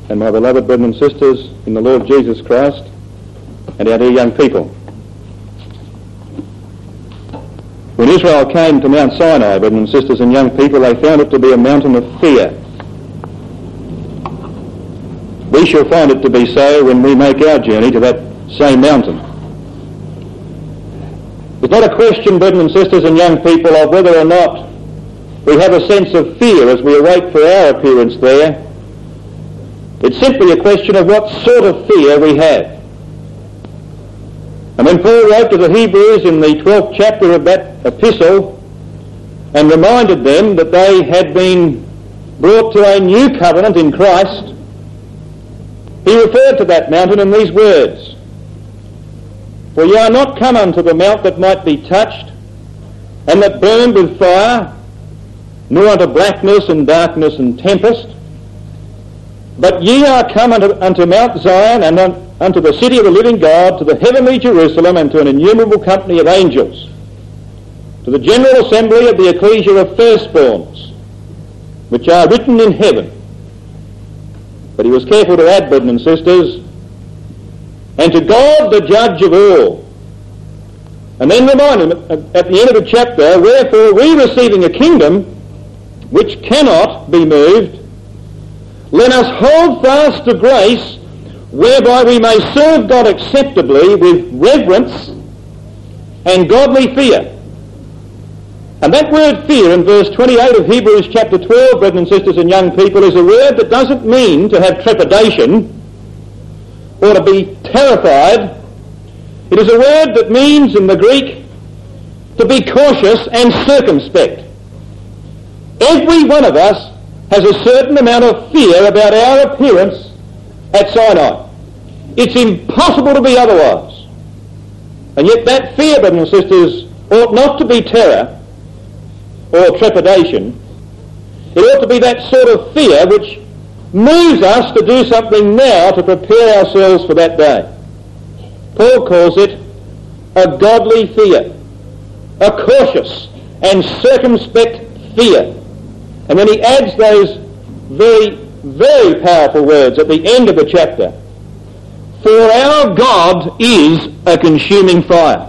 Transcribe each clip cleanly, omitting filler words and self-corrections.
and my beloved brethren and sisters in the Lord Jesus Christ, and our dear young people. When Israel came to Mount Sinai, brethren and sisters and young people, they found it to be a mountain of fear. We shall find it to be so when we make our journey to that same mountain. It's not a question, brethren and sisters and young people, of whether or not we have a sense of fear as we await for our appearance there. It's simply a question of what sort of fear we have. And when Paul wrote to the Hebrews in the 12th chapter of that epistle and reminded them that they had been brought to a new covenant in Christ, he referred to that mountain in these words: "For ye are not come unto the mount that might be touched, and that burned with fire, nor unto blackness and darkness and tempest, but ye are come unto Mount Zion, and unto the city of the living God, to the heavenly Jerusalem, and to an innumerable company of angels, to the general assembly of the ecclesia of firstborns, which are written in heaven." But he was careful to add, brethren and sisters, "and to God the judge of all." And then remind him at the end of the chapter, "Wherefore we, receiving a kingdom which cannot be moved, let us hold fast to grace, whereby we may serve God acceptably with reverence and godly fear." And that word fear in verse 28 of Hebrews chapter 12, brethren and sisters and young people, is a word that doesn't mean to have trepidation or to be terrified. It is a word that means in the Greek to be cautious and circumspect. Every one of us has a certain amount of fear about our appearance at Sinai. It's impossible to be otherwise. And yet that fear, brothers and sisters, ought not to be terror or trepidation. It ought to be that sort of fear which moves us to do something now to prepare ourselves for that day. Paul calls it a godly fear, a cautious and circumspect fear. And then he adds those very, very powerful words at the end of the chapter: "For our God is a consuming fire."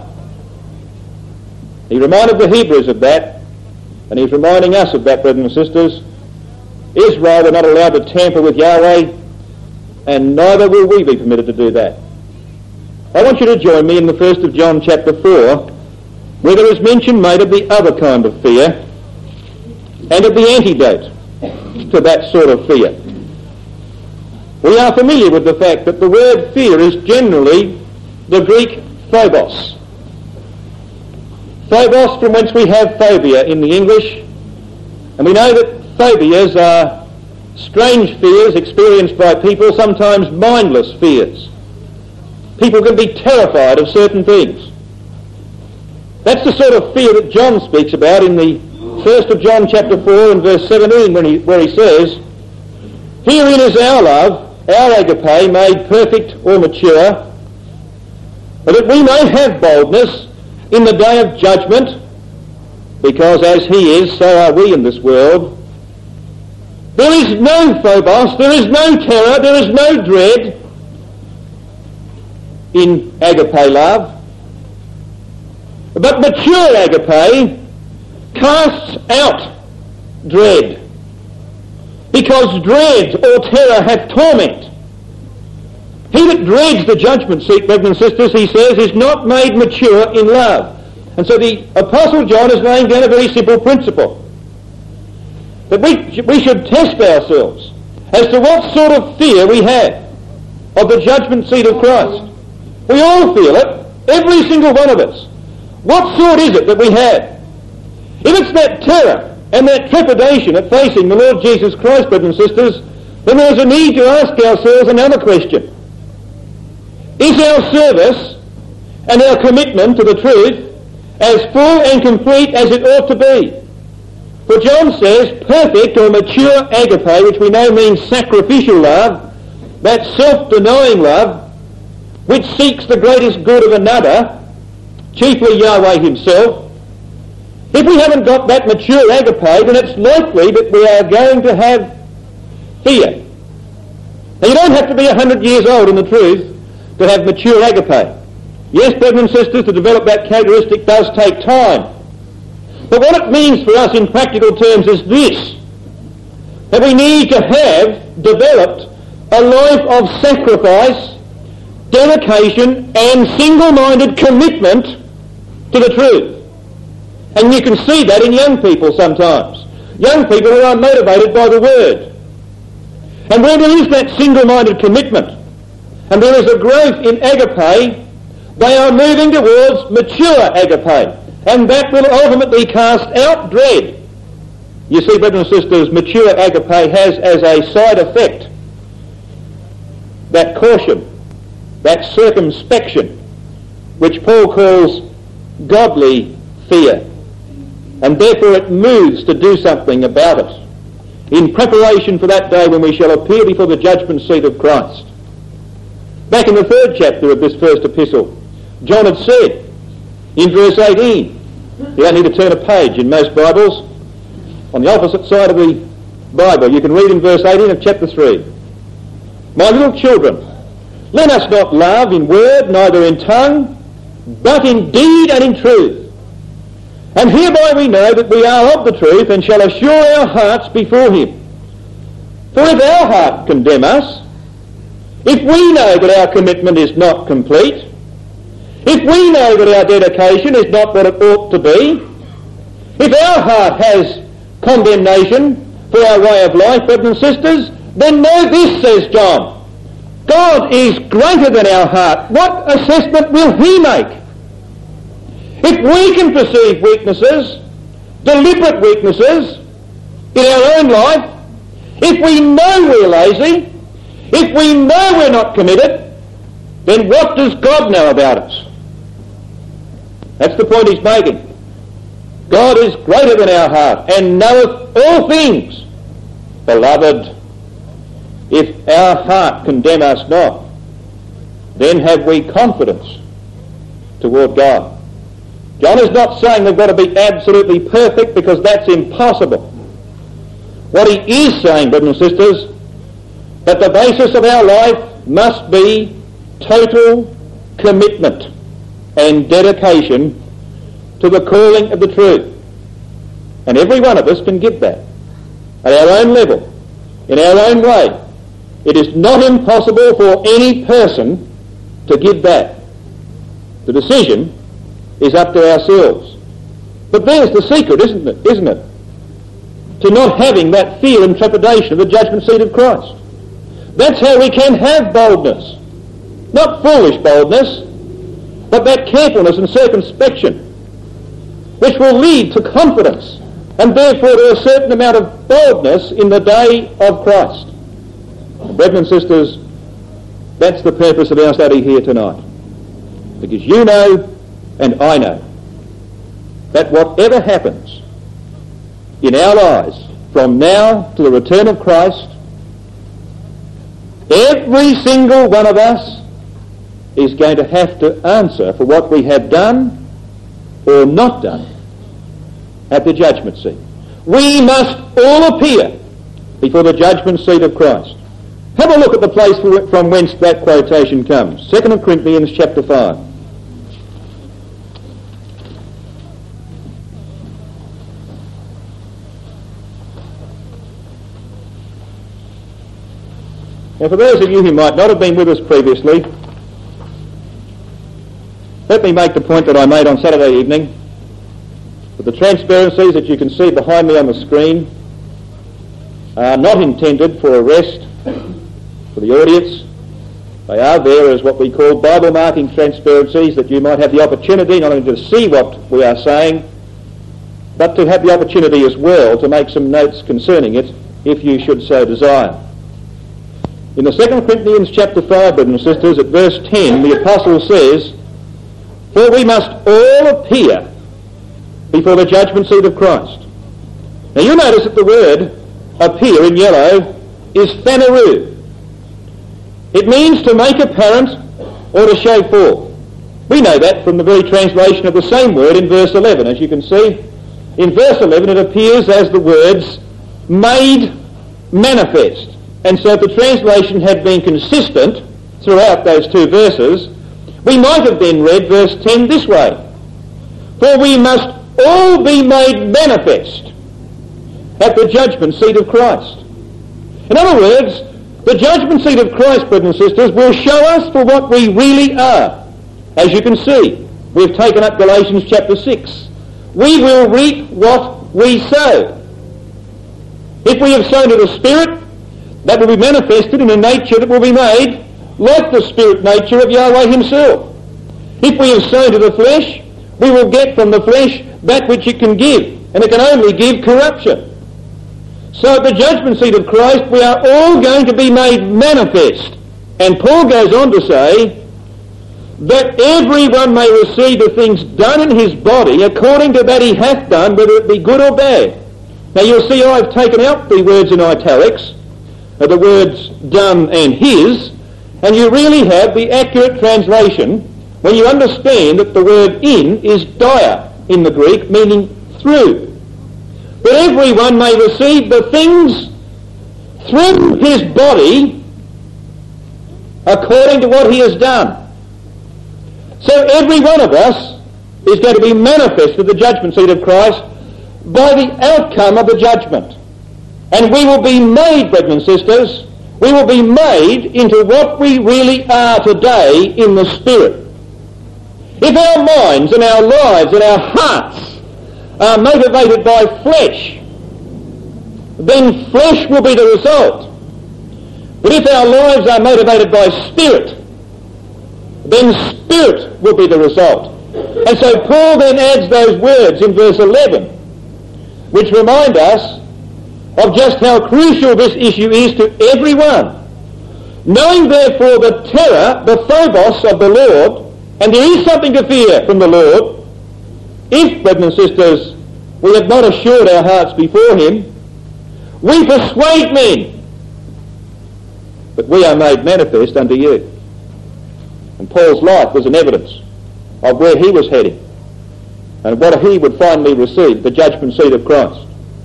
He reminded the Hebrews of that, and he's reminding us of that, brothers and sisters. Israel were not allowed to tamper with Yahweh, and neither will we be permitted to do that. I want you to join me in the 1st of John chapter 4, where there is mention made of the other kind of fear, and of the antidote to that sort of fear. We are familiar with the fact that the word fear is generally the Greek phobos. Phobos, from whence we have phobia in the English, and we know that phobias are strange fears experienced by people, sometimes mindless fears. People can be terrified of certain things. That's the sort of fear that John speaks about in the 1st of John chapter 4 and verse 17, where he says, "Herein is our love, our agape, made perfect or mature, that we may have boldness in the day of judgment, because as he is, so are we in this world." There is no phobos, there is no terror, there is no dread in agape love. But mature agape casts out dread, because dread or terror hath torment. He that dreads the judgment seat, brothers and sisters, he says, is not made mature in love. And so the Apostle John is laying down a very simple principle, that we should test ourselves as to what sort of fear we have of the judgment seat of Christ. We all feel it, every single one of us. What sort is it that we have? If it's that terror and that trepidation at facing the Lord Jesus Christ, brothers and sisters, then there's a need to ask ourselves another question. Is our service and our commitment to the truth as full and complete as it ought to be? For John says perfect or mature agape, which we know means sacrificial love, that self-denying love, which seeks the greatest good of another, chiefly Yahweh himself. If we haven't got that mature agape, then it's likely that we are going to have fear. Now, you don't have to be 100 years old in the truth to have mature agape. Yes, brothers and sisters, to develop that characteristic does take time. But what it means for us in practical terms is this, that we need to have developed a life of sacrifice, dedication and single-minded commitment to the truth. And you can see that in young people sometimes. Young people who are motivated by the Word. And where there is that single-minded commitment and there is a growth in agape, they are moving towards mature agape. And that will ultimately cast out dread. You see, brothers and sisters, mature agape has as a side effect that caution, that circumspection, which Paul calls godly fear. And therefore it moves to do something about it in preparation for that day when we shall appear before the judgment seat of Christ. Back in the 3rd chapter of this first epistle, John had said in verse 18, you don't need to turn a page in most Bibles, on the opposite side of the Bible, you can read in verse 18 of chapter 3, my little children, let us not love in word, neither in tongue, but in deed and in truth. And hereby we know that we are of the truth and shall assure our hearts before him. For if our heart condemn us, if we know that our commitment is not complete, if we know that our dedication is not what it ought to be, if our heart has condemnation for our way of life, brothers and sisters, then know this, says John, God is greater than our heart. What assessment will he make? If we can perceive weaknesses, deliberate weaknesses in our own life, if we know we're lazy, if we know we're not committed, then what does God know about us? That's the point he's making. God is greater than our heart and knoweth all things. Beloved, if our heart condemn us not, then have we confidence toward God. John is not saying we've got to be absolutely perfect, because that's impossible. What he is saying, brothers and sisters, that the basis of our life must be total commitment and dedication to the calling of the truth. And every one of us can give that at our own level, in our own way. It is not impossible for any person to give that. The decision is up to ourselves. But there's the secret, isn't it? To not having that fear and trepidation of the judgment seat of Christ. That's how we can have boldness. Not foolish boldness, but that carefulness and circumspection, which will lead to confidence, and therefore to a certain amount of boldness in the day of Christ. Brethren and sisters, that's the purpose of our study here tonight. Because you know, and I know, that whatever happens in our lives from now to the return of Christ, every single one of us is going to have to answer for what we have done or not done at the judgment seat. We must all appear before the judgment seat of Christ. Have a look at the place from whence that quotation comes. 2 Corinthians chapter 5. Now, for those of you who might not have been with us previously, let me make the point that I made on Saturday evening, that the transparencies that you can see behind me on the screen are not intended for arrest for the audience. They are there as what we call Bible marking transparencies, that you might have the opportunity not only to see what we are saying, but to have the opportunity as well to make some notes concerning it, if you should so desire. In the 2 Corinthians chapter 5, brothers and sisters, at verse 10, the apostle says, for we must all appear before the judgment seat of Christ. Now you'll notice that the word appear in yellow is phaneroo. It means to make apparent or to show forth. We know that from the very translation of the same word in verse 11. As you can see, in verse 11 it appears as the words made manifest. and so if the translation had been consistent throughout those two verses, we might have then read verse 10 this way: "For we must all be made manifest at the judgment seat of Christ." In other words, the judgment seat of Christ, brothers and sisters, will show us for what we really are. As you can see, we've taken up Galatians chapter 6. We will reap what we sow. If we have sown to the Spirit, that will be manifested in a nature that will be made like the Spirit nature of Yahweh himself. If we have sown to the flesh, we will get from the flesh that which it can give, and it can only give corruption. So at the judgment seat of Christ, we are all going to be made manifest. And Paul goes on to say that everyone may receive the things done in his body according to that he hath done, whether it be good or bad. Now you'll see I've taken out the words in italics, the words done and his, and you really have the accurate translation when you understand that the word in is dia in the Greek, meaning through. That everyone may receive the things through his body according to what he has done. So every one of us is going to be manifest at the judgment seat of Christ by the outcome of the judgment. And we will be made, brothers and sisters, we will be made into what we really are today in the Spirit. If our minds and our lives and our hearts are motivated by flesh, then flesh will be the result. But if our lives are motivated by Spirit, then Spirit will be the result. And so Paul then adds those words in verse 11, which remind us of just how crucial this issue is to everyone. Knowing therefore the terror, the phobos of the Lord, and there is something to fear from the Lord, if, brothers and sisters, we have not assured our hearts before him, we persuade men, but we are made manifest unto you. And Paul's life was an evidence of where he was heading and what he would finally receive, the judgment seat of Christ.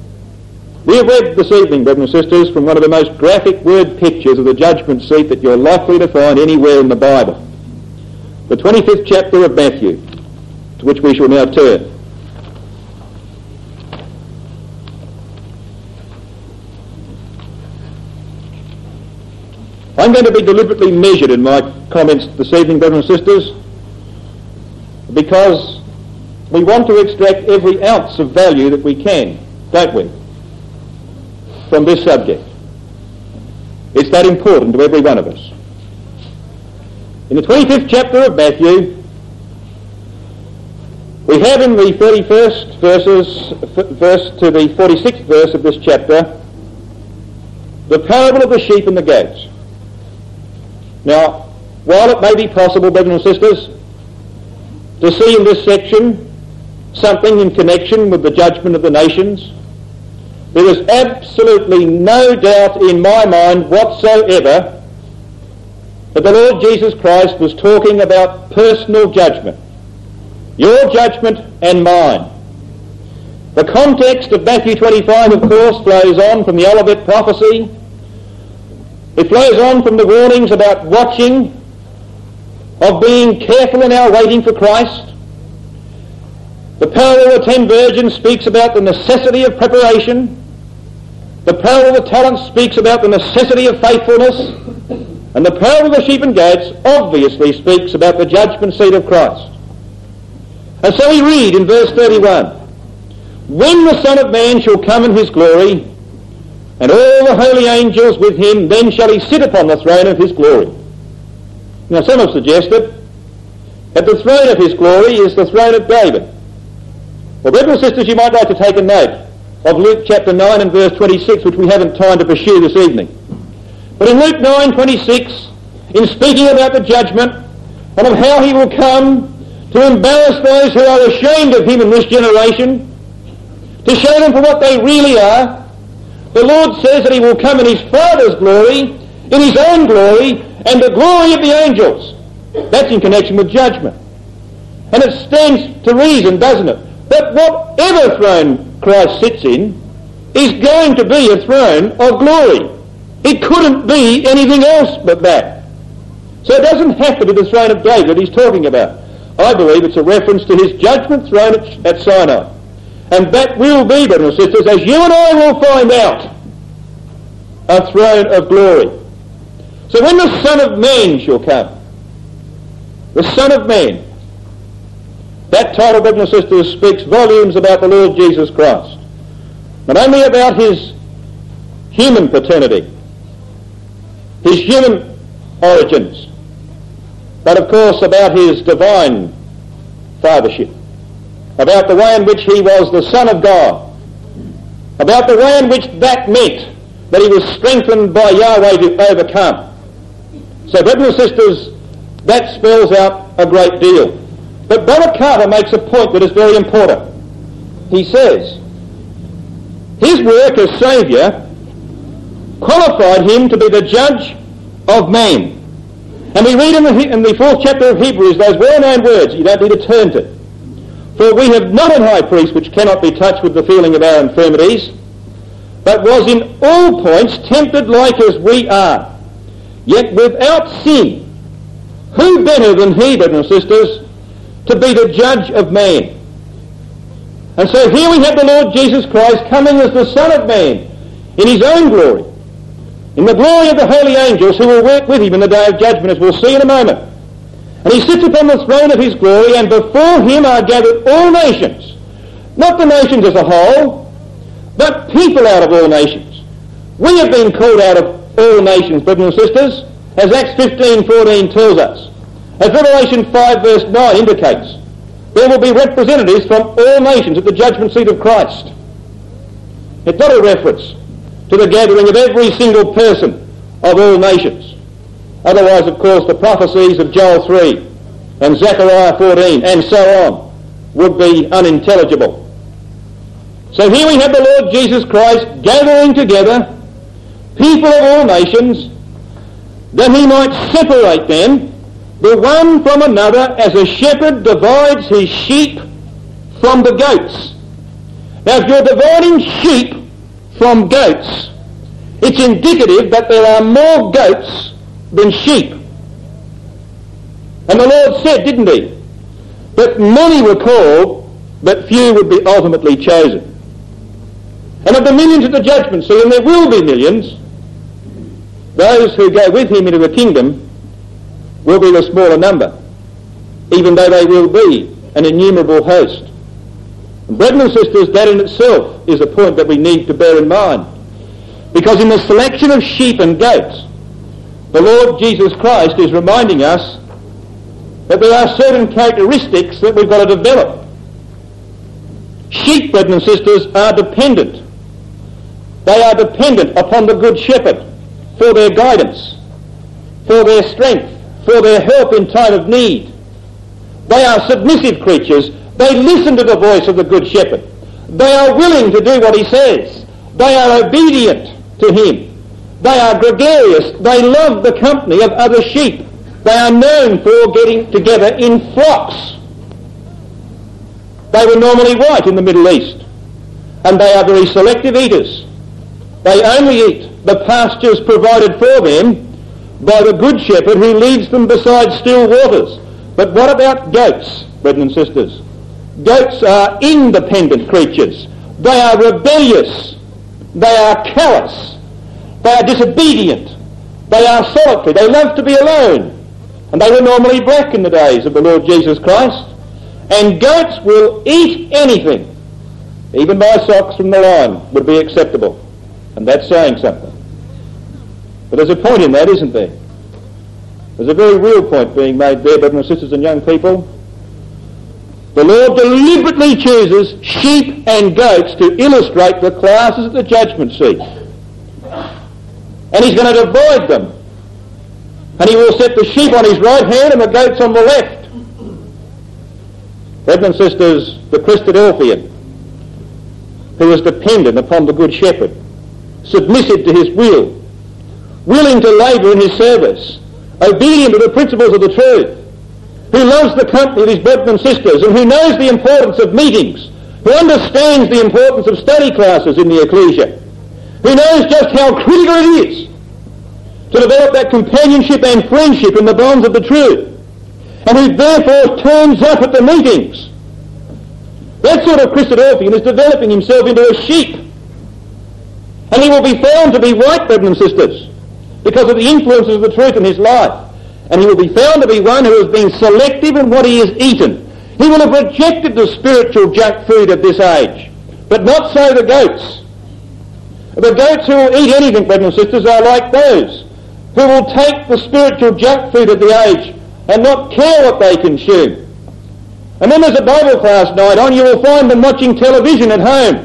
We have read this evening, brothers and sisters, from one of the most graphic word pictures of the judgment seat that you're likely to find anywhere in the Bible. The 25th chapter of Matthew, to which we shall now turn. I'm going to be deliberately measured in my comments this evening, brothers and sisters, because we want to extract every ounce of value that we can, don't we, from this subject. It's that important to every one of us. In the 25th chapter of Matthew, we have in the 31st verse to the 46th verse of this chapter, the parable of the sheep and the goats. Now, while it may be possible, brothers and sisters, to see in this section something in connection with the judgment of the nations, there is absolutely no doubt in my mind whatsoever that the Lord Jesus Christ was talking about personal judgment, your judgment and mine. The context of Matthew 25, of course, flows on from the Olivet prophecy. It flows on from the warnings about watching, of being careful in our waiting for Christ. The parable of the 10 virgins speaks about the necessity of preparation. The parable of the talents speaks about the necessity of faithfulness. And the parable of the sheep and goats obviously speaks about the judgment seat of Christ. And so we read in verse 31, "When the Son of Man shall come in his glory, and all the holy angels with him, then shall he sit upon the throne of his glory." Now some have suggested that the throne of his glory is the throne of David. Well, brothers and sisters, you might like to take a note of Luke chapter 9 and verse 26, which we haven't time to pursue this evening. But in Luke 9:26, in speaking about the judgment and of how he will come to embarrass those who are ashamed of him in this generation, to show them for what they really are, the Lord says that he will come in his Father's glory, in his own glory, and the glory of the angels. That's in connection with judgment. And it stands to reason, doesn't it, that whatever throne Christ sits in is going to be a throne of glory. It couldn't be anything else but that. So it doesn't have to be the throne of David that he's talking about. I believe it's a reference to his judgment throne at Sinai. And that will be, brothers and sisters, as you and I will find out, a throne of glory. So when the Son of Man shall come, the Son of Man, that title, brothers and sisters, speaks volumes about the Lord Jesus Christ. Not only about his human paternity, his human origins, but of course about his divine fathership, about the way in which he was the Son of God, about the way in which that meant that he was strengthened by Yahweh to overcome. So, brothers and sisters, that spells out a great deal. But Brother Carter makes a point that is very important. He says, his work as Saviour qualified him to be the judge of man. And we read in the 4th chapter of Hebrews those well-known words, you don't need to turn to. For we have not an high priest which cannot be touched with the feeling of our infirmities, but was in all points tempted like as we are, yet without sin. Who better than he, brothers and sisters, to be the judge of man? And so here we have the Lord Jesus Christ coming as the Son of Man in his own glory, in the glory of the holy angels who will work with him in the day of judgment, as we'll see in a moment. And he sits upon the throne of his glory, and before him are gathered all nations, not the nations as a whole, but people out of all nations. We have been called out of all nations, brothers and sisters, as Acts 15:14 tells us. As Revelation 5 verse 9 indicates, there will be representatives from all nations at the judgment seat of Christ. It's not a reference to the gathering of every single person of all nations. Otherwise, of course, the prophecies of Joel 3 and Zechariah 14 and so on would be unintelligible. So here we have the Lord Jesus Christ gathering together people of all nations that he might separate them, the one from another, as a shepherd divides his sheep from the goats. Now, if you're dividing sheep from goats, it's indicative that there are more goats than sheep. And the Lord said, didn't he, that many were called, but few would be ultimately chosen. And of the millions at the judgment seat, and there will be millions, those who go with him into the kingdom will be the smaller number, even though they will be an innumerable host. And brothers and sisters, that in itself is a point that we need to bear in mind. Because in the selection of sheep and goats, the Lord Jesus Christ is reminding us that there are certain characteristics that we've got to develop. Sheep, brothers and sisters, are dependent. They are dependent upon the Good Shepherd for their guidance, for their strength, for their help in time of need. They are submissive creatures. They listen to the voice of the Good Shepherd. They are willing to do what he says. They are obedient to him. They are gregarious. They love the company of other sheep. They are known for getting together in flocks. They were normally white in the Middle East, and they are very selective eaters. They only eat the pastures provided for them by the Good Shepherd who leads them beside still waters. But what about goats, brothers and sisters? Goats are independent creatures. They are rebellious. They are callous. They are disobedient. They are solitary. They love to be alone. And they were normally black in the days of the Lord Jesus Christ. And goats will eat anything. Even my socks from the line would be acceptable. And that's saying something. But there's a point in that, isn't there? There's a very real point being made there, brothers and sisters and young people. The Lord deliberately chooses sheep and goats to illustrate the classes at the judgment seat. And he's going to divide them. And he will set the sheep on his right hand and the goats on the left. Brothers and sisters, the Christadelphian, who was dependent upon the Good Shepherd, submissive to his will, willing to labour in his service, obedient to the principles of the truth, who loves the company of his brothers and sisters, and who knows the importance of meetings, who understands the importance of study classes in the ecclesia, who knows just how critical it is to develop that companionship and friendship in the bonds of the truth, and who therefore turns up at the meetings. That sort of Christadelphian is developing himself into a sheep, and he will be found to be right, brethren and sisters, because of the influences of the truth in his life. And he will be found to be one who has been selective in what he has eaten. He will have rejected the spiritual junk food of this age, but not so the goats. The goats who will eat anything, brethren and sisters, are like those who will take the spiritual junk food of the age and not care what they consume. And then there's a Bible class night on, you will find them watching television at home.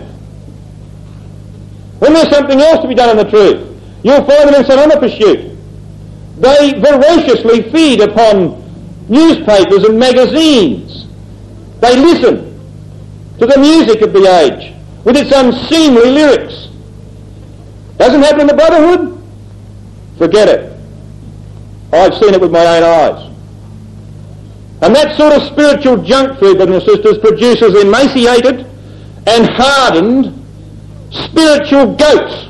When there's something else to be done in the truth, you'll find them in some other pursuit. They voraciously feed upon newspapers and magazines. They listen to the music of the age with its unseemly lyrics. Doesn't happen in the brotherhood? Forget it. I've seen it with my own eyes. And that sort of spiritual junk food, brothers and sisters, produces emaciated and hardened spiritual goats.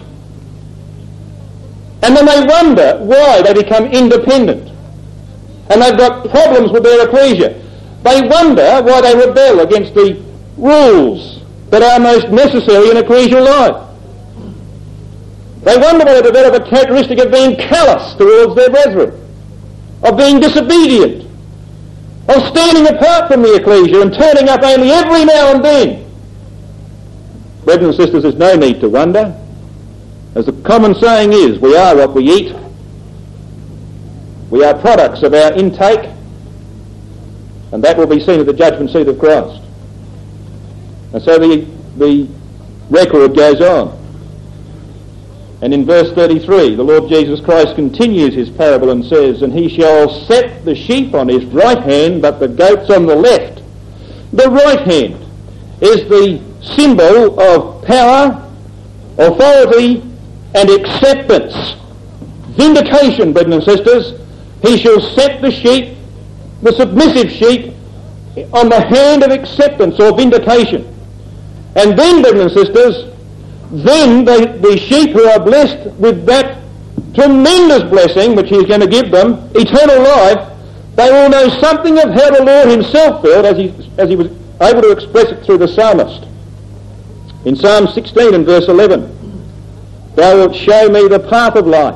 And then they wonder why they become independent. And they've got problems with their ecclesia. They wonder why they rebel against the rules that are most necessary in ecclesial life. They wonder why they develop a characteristic of being callous towards their brethren, of being disobedient, of standing apart from the ecclesia and turning up only every now and then. Brethren and sisters, there's no need to wonder. As the common saying is, we are what we eat. We are products of our intake, and that will be seen at the judgment seat of Christ. And so the record goes on. And in verse 33, the Lord Jesus Christ continues his parable and says, "And he shall set the sheep on his right hand, but the goats on the left." The right hand is the symbol of power, authority, and acceptance. Vindication, brethren and sisters. He shall set the sheep, the submissive sheep, on the hand of acceptance or vindication. And then, brethren and sisters, then the sheep who are blessed with that tremendous blessing which he's going to give them, eternal life, they will know something of how the Lord himself felt as he was able to express it through the psalmist. In Psalm 16 and verse 11, "Thou wilt show me the path of life.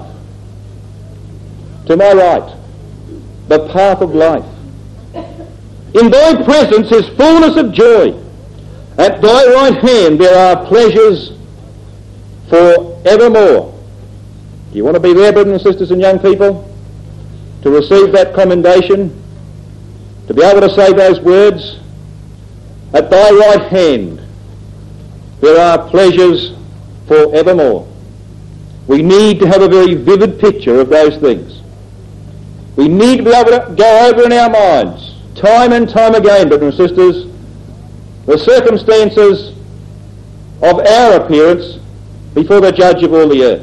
To my right, the path of life. In thy presence is fullness of joy. At thy right hand there are pleasures for evermore." Do you want to be there, brothers and sisters and young people? To receive that commendation? To be able to say those words? At thy right hand there are pleasures for evermore. We need to have a very vivid picture of those things. We need to be able to go over in our minds, time and time again, brothers and sisters, the circumstances of our appearance before the judge of all the earth.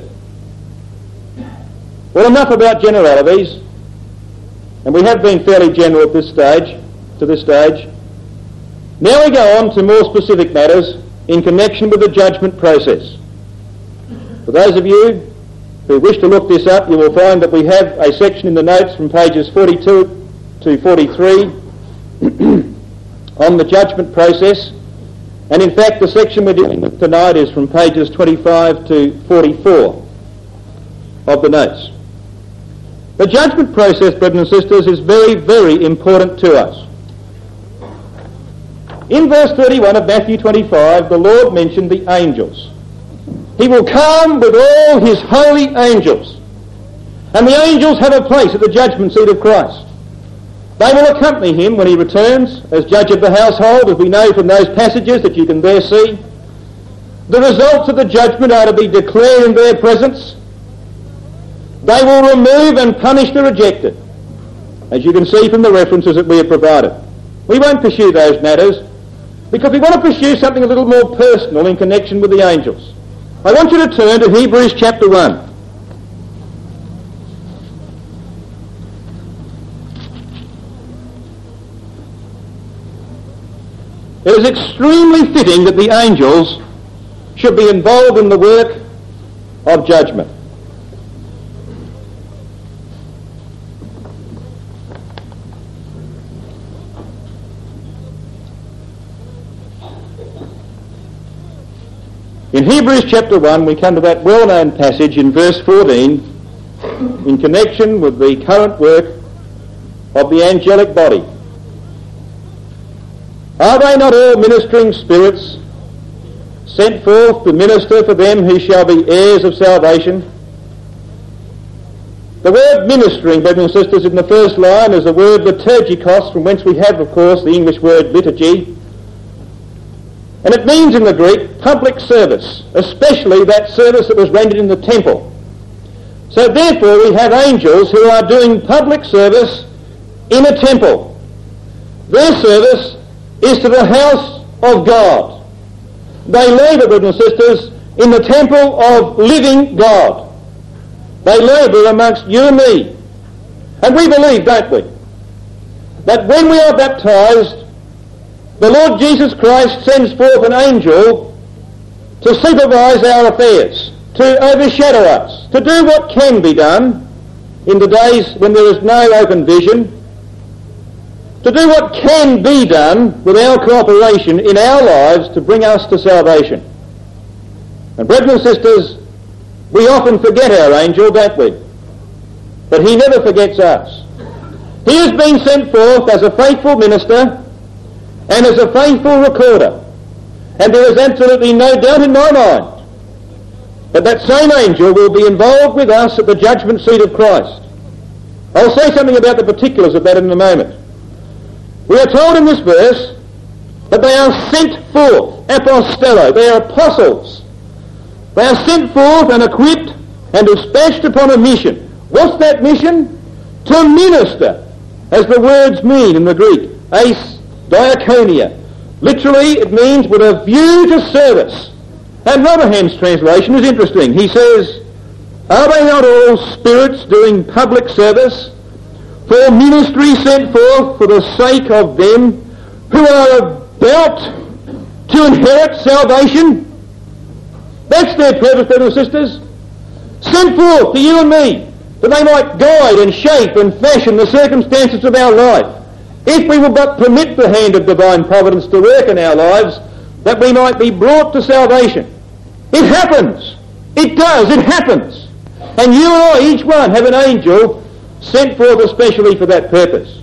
Well, enough about generalities, and we have been fairly general at this stage, to this stage. Now we go on to more specific matters in connection with the judgment process. For those of you who wish to look this up, you will find that we have a section in the notes from pages 42 to 43 on the judgment process. And in fact, the section we're dealing with tonight is from pages 25 to 44 of the notes. The judgment process, brothers and sisters, is very, very important to us. In verse 31 of Matthew 25, the Lord mentioned the angels. He will come with all his holy angels. And the angels have a place at the judgment seat of Christ. They will accompany him when he returns as judge of the household, as we know from those passages that you can there see. The results of the judgment are to be declared in their presence. They will remove and punish the rejected, as you can see from the references that we have provided. We won't pursue those matters because we want to pursue something a little more personal in connection with the angels. I want you to turn to Hebrews chapter 1. It is extremely fitting that the angels should be involved in the work of judgment. In Hebrews chapter 1 we come to that well-known passage in verse 14 in connection with the current work of the angelic body. Are they not all ministering spirits sent forth to minister for them who shall be heirs of salvation? The word ministering, brothers and sisters, in the first line is the word liturgikos, from whence we have, of course, the English word liturgy. And it means in the Greek public service, especially that service that was rendered in the temple. So therefore we have angels who are doing public service in a temple. Their service is to the house of God. They labour, brothers and sisters, in the temple of living God. They labour amongst you and me. And we believe, don't we, that when we are baptised, the Lord Jesus Christ sends forth an angel to supervise our affairs, to overshadow us, to do what can be done in the days when there is no open vision, to do what can be done with our cooperation in our lives to bring us to salvation. And brothers and sisters, we often forget our angel, don't we? But he never forgets us. He has been sent forth as a faithful minister and as a faithful recorder. And there is absolutely no doubt in my mind that that same angel will be involved with us at the judgment seat of Christ. I'll say something about the particulars of that in a moment. We are told in this verse that they are sent forth, apostello, they are apostles. They are sent forth and equipped and dispatched upon a mission. What's that mission? To minister, as the words mean in the Greek, eis diakonia. Literally, it means with a view to service. And Rotherham's translation is interesting. He says, are they not all spirits doing public service for ministry sent forth for the sake of them who are about to inherit salvation? That's their purpose, brothers and sisters. Sent forth to you and me, that they might guide and shape and fashion the circumstances of our life, if we will but permit the hand of divine providence to work in our lives, that we might be brought to salvation. It happens. It does. It happens. And you and I, each one, have an angel sent forth especially for that purpose.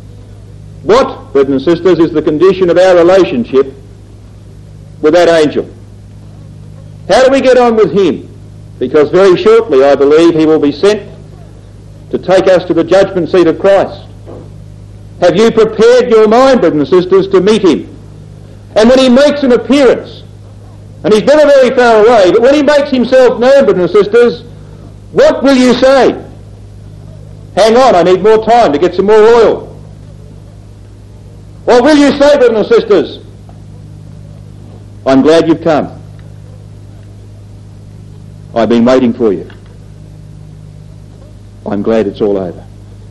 What, brothers and sisters, is the condition of our relationship with that angel? How do we get on with him? Because very shortly, I believe, he will be sent to take us to the judgment seat of Christ. Have you prepared your mind, brothers and sisters, to meet him? And when he makes an appearance, and he's never very far away, but when he makes himself known, brothers and sisters, what will you say? Hang on, I need more time to get some more oil. Or will you say, brothers and sisters, I'm glad you've come. I've been waiting for you. I'm glad it's all over.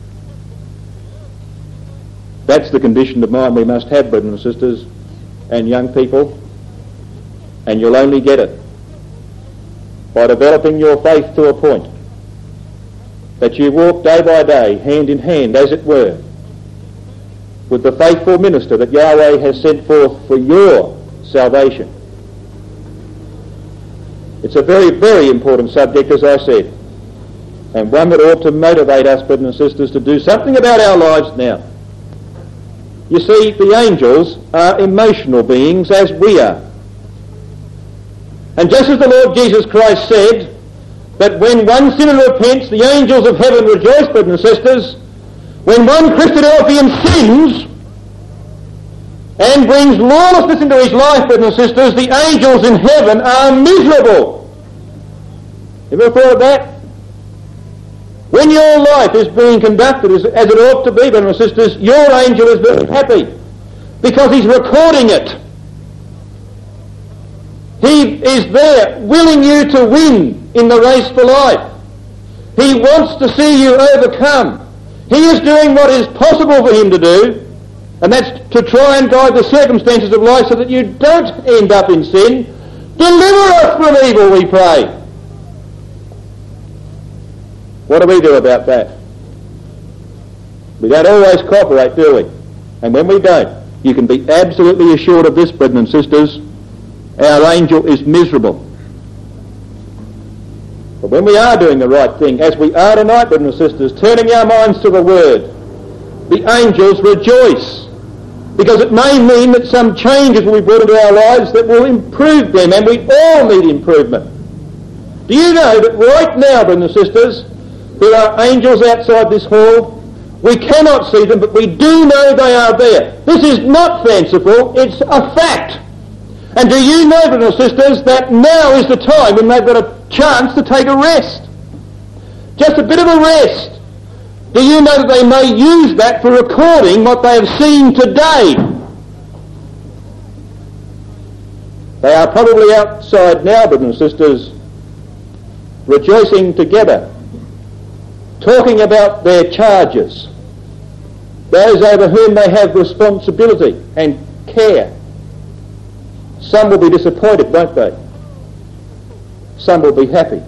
That's the condition of mind we must have, brothers and sisters, and young people, and you'll only get it by developing your faith to a point that you walk day by day, hand in hand, as it were, with the faithful minister that Yahweh has sent forth for your salvation. It's a very, very important subject, as I said, and one that ought to motivate us, brothers and sisters, to do something about our lives now. You see, the angels are emotional beings as we are. And just as the Lord Jesus Christ said that when one sinner repents, the angels of heaven rejoice, brothers and sisters, when one Christadelphian sins and brings lawlessness into his life, brothers and sisters, the angels in heaven are miserable. You ever thought of that? When your life is being conducted as it ought to be, brothers and sisters, your angel is very happy because he's recording it. He is there willing you to win in the race for life. He wants to see you overcome. He is doing what is possible for him to do, and that's to try and guide the circumstances of life so that you don't end up in sin. Deliver us from evil, we pray. What do we do about that? We don't always cooperate, do we? And when we don't, you can be absolutely assured of this, brothers and sisters, our angel is miserable. But when we are doing the right thing, as we are tonight, brothers and sisters, turning our minds to the Word, the angels rejoice, because it may mean that some changes will be brought into our lives that will improve them, and we all need improvement. Do you know that right now, brothers and sisters, there are angels outside this hall? We cannot see them, but we do know they are there. This is not fanciful, it's a fact. And do you know, brothers and sisters, that now is the time when they've got a chance to take a rest? Just a bit of a rest. Do you know that they may use that for recording what they have seen today? They are probably outside now, brothers and sisters, rejoicing together, talking about their charges, those over whom they have responsibility and care. Some will be disappointed, won't they? Some will be happy.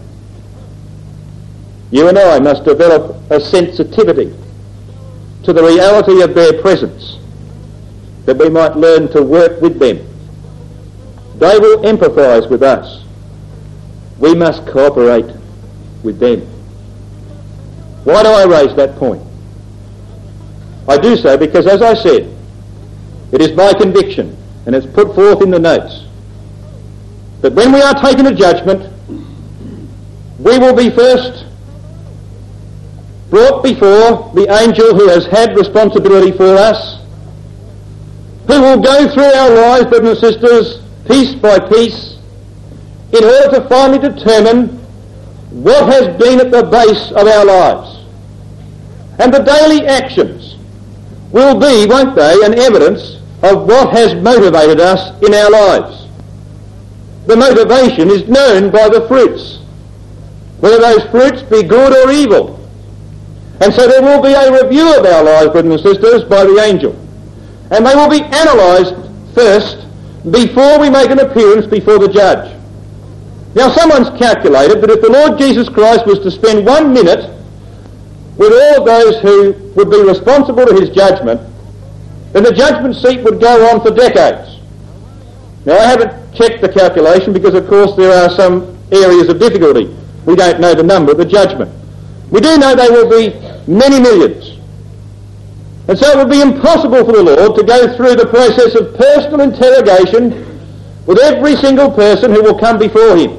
You and I must develop a sensitivity to the reality of their presence, that we might learn to work with them. They will empathise with us. We must cooperate with them. Why do I raise that point? I do so because, as I said, it is my conviction, and it's put forth in the notes, that when we are taken to judgment, we will be first brought before the angel who has had responsibility for us, who will go through our lives, brothers and sisters, piece by piece, in order to finally determine what has been at the base of our lives. And the daily actions will be, won't they, an evidence of what has motivated us in our lives. The motivation is known by the fruits, whether those fruits be good or evil. And so there will be a review of our lives, brothers and sisters, by the angel. And they will be analysed first before we make an appearance before the judge. Now, someone's calculated that if the Lord Jesus Christ was to spend 1 minute with all of those who would be responsible to his judgment, then the judgment seat would go on for decades. Now, I haven't checked the calculation because, of course, there are some areas of difficulty. We don't know the number of the judgment. We do know they will be many millions. And so it would be impossible for the Lord to go through the process of personal interrogation with every single person who will come before him.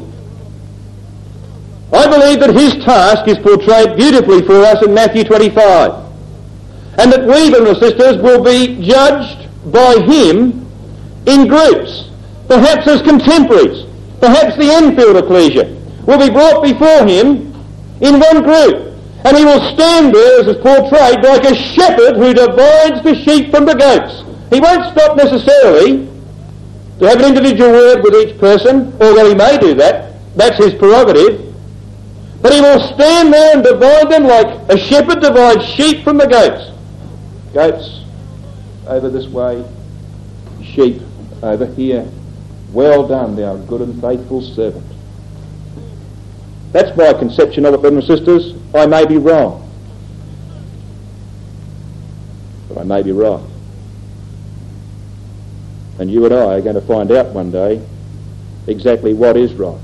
I believe that his task is portrayed beautifully for us in Matthew 25, and that we, brothers and sisters, will be judged by him in groups, perhaps as contemporaries, perhaps the Enfield ecclesia will be brought before him in one group, and he will stand there, as is portrayed, like a shepherd who divides the sheep from the goats. He won't stop necessarily to have an individual word with each person, although he may do that. That's his prerogative. But he will stand there and divide them like a shepherd divides sheep from the goats. Goats over this way, sheep over here. Well done, thou good and faithful servant. That's my conception of it, brothers and sisters. I may be wrong, but I may be right. And you and I are going to find out one day exactly what is right.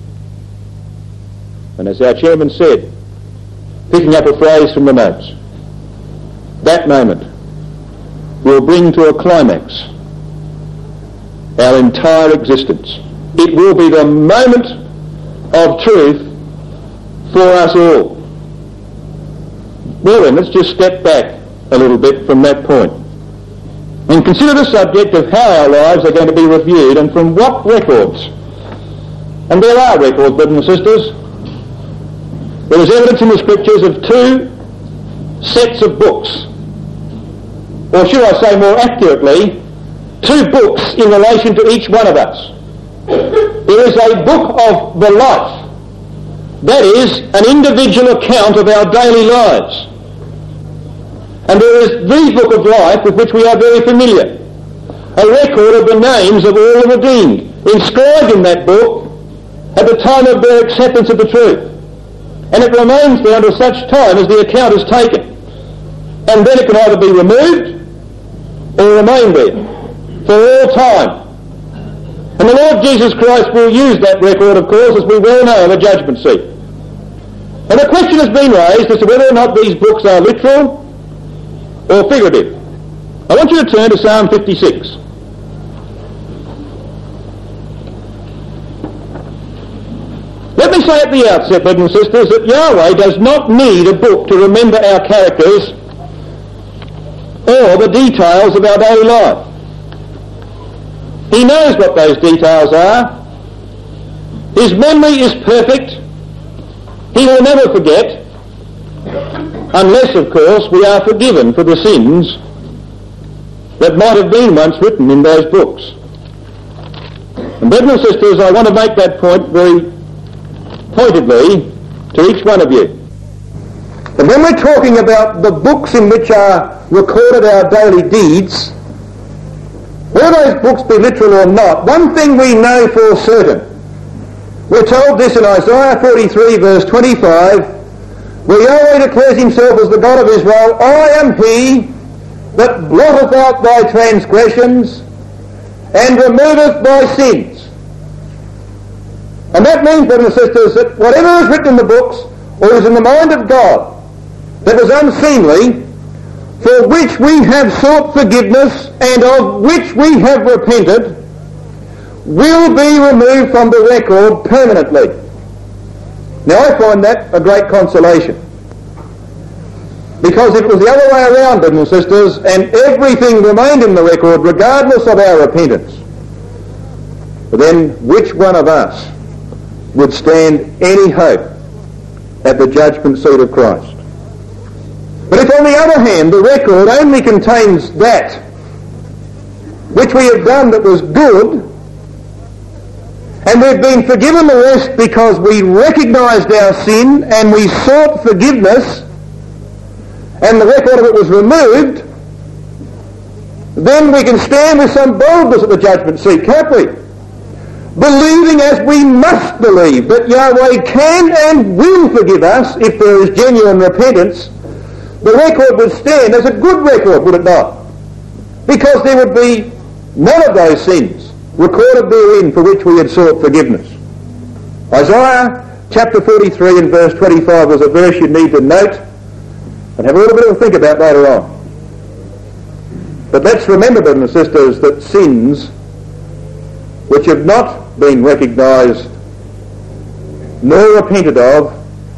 And as our chairman said, picking up a phrase from the notes, that moment will bring to a climax our entire existence. It will be the moment of truth for us all. Well then, let's just step back a little bit from that point and consider the subject of how our lives are going to be reviewed and from what records. And there are records, brothers and sisters. There is evidence in the Scriptures of 2 sets of books, or should I say more accurately, 2 books in relation to each one of us. There is a book of the life, that is, an individual account of our daily lives. And there is the book of life with which we are very familiar, a record of the names of all the redeemed, inscribed in that book at the time of their acceptance of the truth. And it remains there until such time as the account is taken. And then it can either be removed or remain there for all time. And the Lord Jesus Christ will use that record, of course, as we well know, of the judgment seat. And the question has been raised as to whether or not these books are literal or figurative. I want you to turn to Psalm 56. Let me say at the outset, brothers and sisters, that Yahweh does not need a book to remember our characters or the details of our daily life. He knows what those details are. His memory is perfect. He will never forget, unless, of course, we are forgiven for the sins that might have been once written in those books. And brothers and sisters, I want to make that point very pointedly to each one of you. And when we're talking about the books in which are recorded our daily deeds, whether those books be literal or not, one thing we know for certain. We're told this in Isaiah 43 verse 25, where Yahweh declares himself as the God of Israel, I am he that blotteth out thy transgressions and removeth thy sins. And that means, brothers and sisters, that whatever is written in the books or is in the mind of God that was unseemly, for which we have sought forgiveness and of which we have repented, will be removed from the record permanently. Now I find that a great consolation. Because if it was the other way around, brothers and sisters, and everything remained in the record regardless of our repentance, then which one of us would stand any hope at the judgment seat of Christ? But if on the other hand the record only contains that which we have done that was good, and we've been forgiven the rest because we recognised our sin and we sought forgiveness, and the record of it was removed, then we can stand with some boldness at the judgment seat, can't we? Believing, as we must believe, that Yahweh can and will forgive us if there is genuine repentance. The record would stand as a good record, would it not? Because there would be none of those sins recorded therein for which we had sought forgiveness. Isaiah chapter 43 and verse 25 was a verse you need to note and have a little bit of a think about later on. But let's remember, brothers and sisters, that sins which have not been recognised nor repented of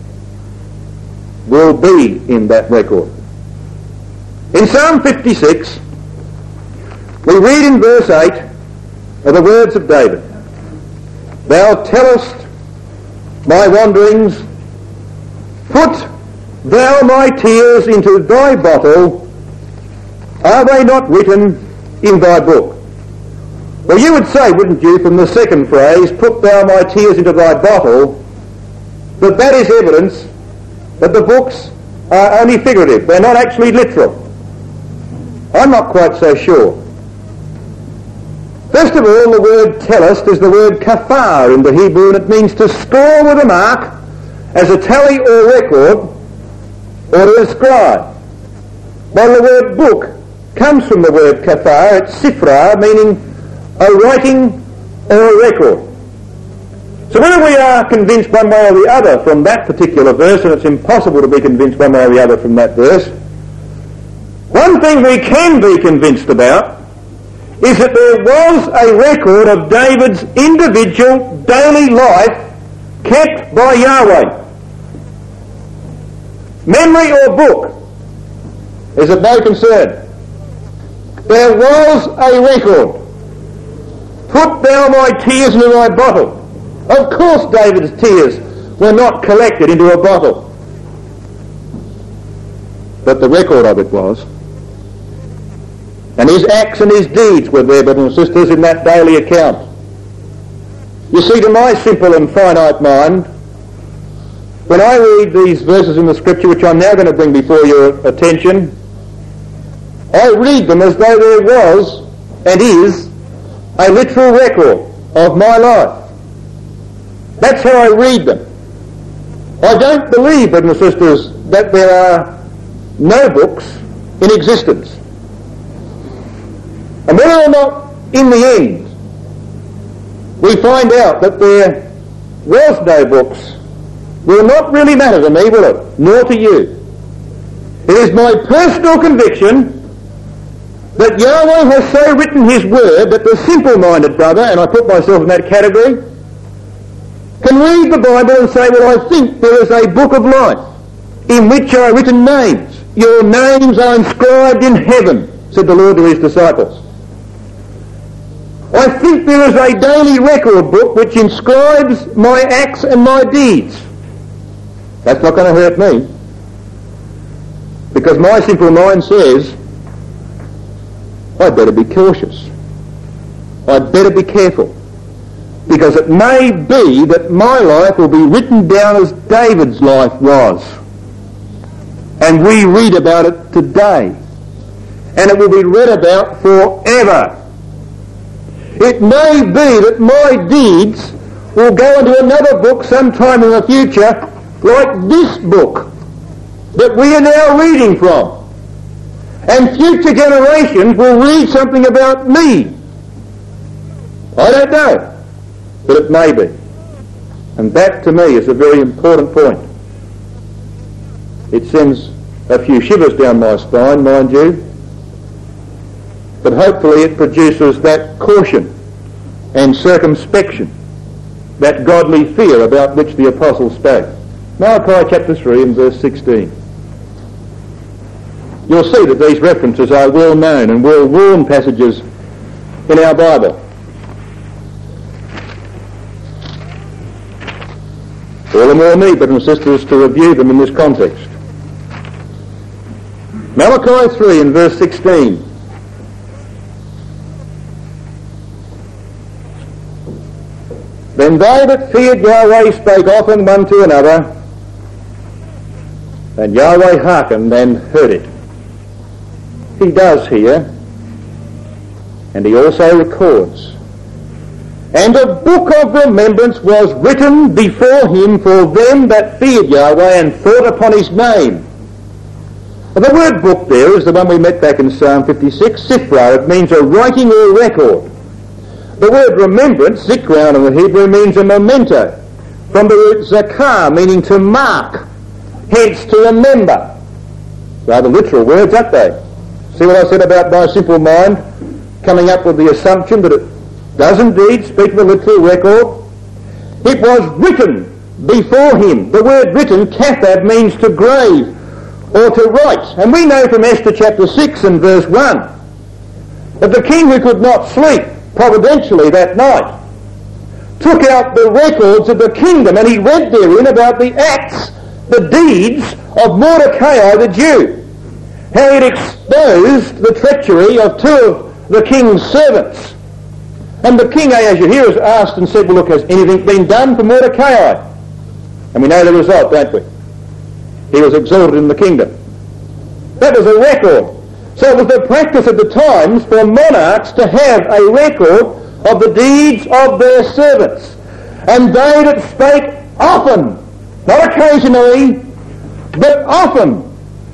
will be in that record. In Psalm 56, we read in verse 8 of the words of David, Thou tellest my wanderings, put thou my tears into thy bottle, are they not written in thy book? Well, you would say, wouldn't you, from the second phrase, put thou my tears into thy bottle, that is evidence that the books are only figurative. They're not actually literal. I'm not quite so sure. First of all, the word tellest is the word kafar in the Hebrew, and it means to score with a mark as a tally or record, or to inscribe. While the word book comes from the word kafar, it's sifra, meaning a writing or a record. So whether we are convinced one way or the other from that particular verse, and it's impossible to be convinced one way or the other from that verse, one thing we can be convinced about is that there was a record of David's individual daily life kept by Yahweh. Memory or book is of no concern. There was a record. Put thou my tears into thy bottle. Of course David's tears were not collected into a bottle. But the record of it was. And his acts and his deeds were there, brothers and sisters, in that daily account. You see, to my simple and finite mind, when I read these verses in the Scripture, which I'm now going to bring before your attention, I read them as though there was and is a literal record of my life. That's how I read them. I don't believe, brothers and sisters, that there are no books in existence. And whether or not, in the end, we find out that there was no books will not really matter to me, will it? Nor to you. It is my personal conviction that Yahweh has so written his word that the simple-minded brother, and I put myself in that category, can read the Bible and say, well, I think there is a book of life in which are written names. Your names are inscribed in heaven, said the Lord to his disciples. I think there is a daily record book which inscribes my acts and my deeds. That's not going to hurt me, because my simple mind says, I'd better be cautious. I'd better be careful, because it may be that my life will be written down as David's life was. And we read about it today. And it will be read about forever. It may be that my deeds will go into another book sometime in the future, like this book that we are now reading from. And future generations will read something about me. I don't know, but it may be. And that to me is a very important point. It sends a few shivers down my spine, mind you, but hopefully it produces that caution and circumspection, that godly fear about which the apostle spoke. Malachi chapter 3 and verse 16. You'll see that these references are well known and well worn passages in our Bible. All the more need, brothers and sisters, to review them in this context. Malachi 3 and verse 16. Then they that feared Yahweh spake often one to another, and Yahweh hearkened and heard it. He does here, and he also records. And a book of remembrance was written before him for them that feared Yahweh and thought upon his name. Well, the word book there is the one we met back in Psalm 56, Sifra. It means a writing or record. The word remembrance, zikra in the Hebrew, means a memento, from the root zakar, meaning to mark, hence to remember. Rather literal words, aren't they? See what I said about my simple mind coming up with the assumption that it does indeed speak of a literal record? It was written before him. The word written, kathab, means to grave or to write. And we know from Esther chapter 6 and verse 1 that the king, who could not sleep providentially that night, took out the records of the kingdom, and he read therein about the acts, the deeds of Mordecai the Jew, how he had exposed the treachery of two of the king's servants. And the king, Ahasuerus, asked and said, well, look, has anything been done for Mordecai? And we know the result, don't we? He was exalted in the kingdom. That was a record. So it was the practice at the times for monarchs to have a record of the deeds of their servants. And they that spake often, not occasionally, but often,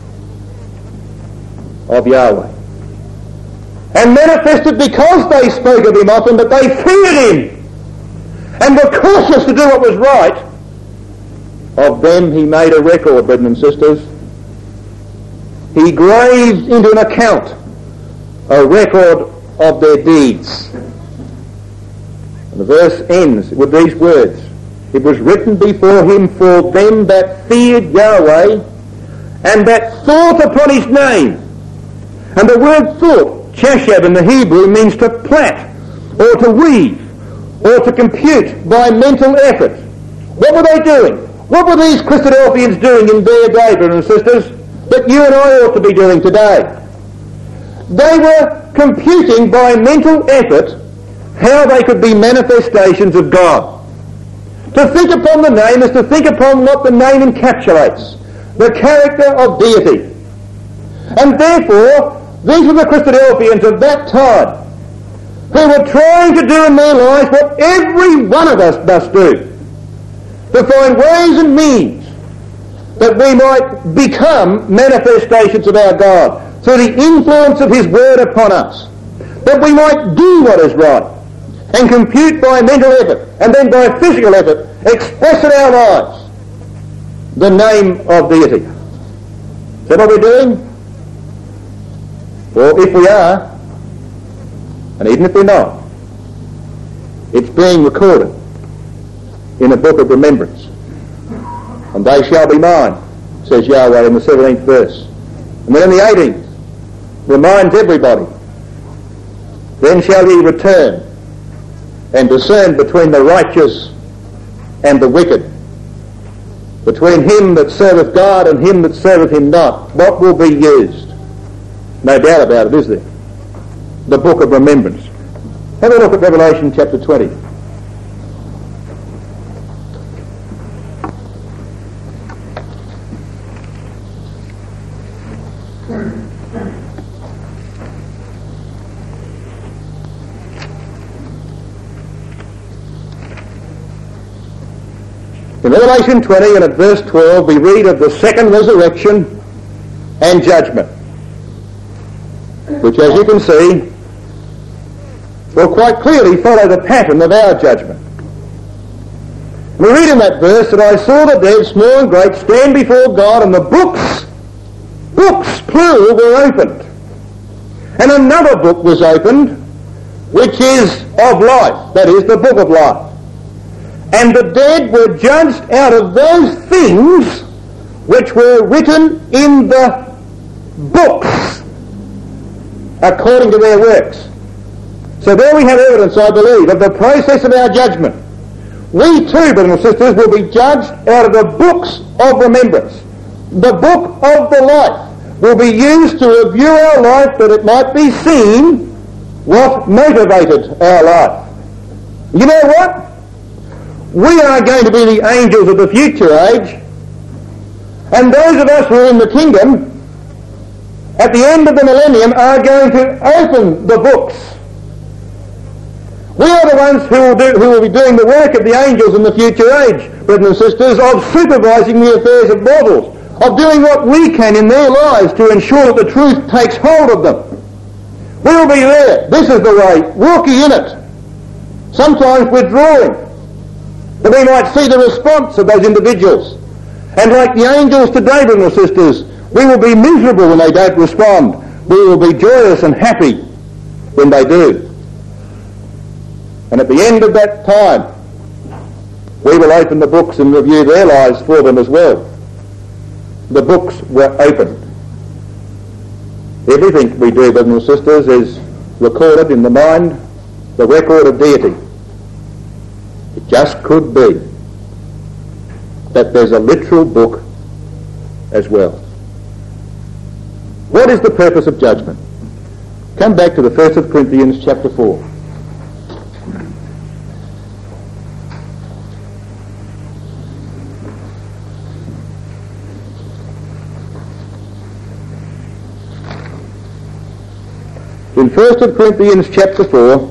of Yahweh. And manifested because they spoke of him often that they feared him and were cautious to do what was right. Of them he made a record, brethren and sisters. He graved into an account a record of their deeds. And the verse ends with these words. It was written before him for them that feared Yahweh and that thought upon his name. And the word thought, chashab in the Hebrew, means to plait or to weave or to compute by mental effort. What were they doing? What were these Christadelphians doing in their day, brothers and sisters, that you and I ought to be doing today? They were computing by mental effort how they could be manifestations of God. To think upon the name is to think upon what the name encapsulates, the character of deity. And therefore, these were the Christadelphians of that time who were trying to do in their lives what every one of us must do, to find ways and means that we might become manifestations of our God through the influence of his word upon us, that we might do what is right and compute by mental effort and then by physical effort, express in our lives the name of deity. Is that what we're doing? Well, if we are, and even if we're not, it's being recorded in a book of remembrance. And they shall be mine, says Yahweh in the 17th verse. And then in the 18th, reminds everybody, then shall ye return and discern between the righteous and the wicked, between him that serveth God and him that serveth him not. What will be used? No doubt about it, is there? The book of remembrance. Have a look at Revelation chapter 20. In Revelation 20 and at verse 12 we read of the second resurrection and judgment, which, as you can see, will quite clearly follow the pattern of our judgment. We read in that verse that I saw the dead, small and great, stand before God, and the books, plural, were opened. And another book was opened, which is of life, that is, the book of life. And the dead were judged out of those things which were written in the books according to their works. So there we have evidence, I believe, of the process of our judgment. We too, brothers and sisters, will be judged out of the books of remembrance. The book of the life will be used to review our life that it might be seen what motivated our life. You know what? We are going to be the angels of the future age, and those of us who are in the kingdom at the end of the millennium are going to open the books. We are the ones who will be doing the work of the angels in the future age, brothers and sisters, of supervising the affairs of mortals, of doing what we can in their lives to ensure that the truth takes hold of them. We will be there. This is the way, walking in it, sometimes withdrawing, that we might see the response of those individuals. And like the angels today, brothers and sisters, we will be miserable when they don't respond. We will be joyous and happy when they do. And at the end of that time, we will open the books and review their lives for them as well. The books were opened. Everything we do, brothers and sisters, is recorded in the mind, the record of deity. It just could be that there's a literal book as well. What is the purpose of judgment? Come back to the 1st of Corinthians chapter 4. In 1st of Corinthians chapter 4,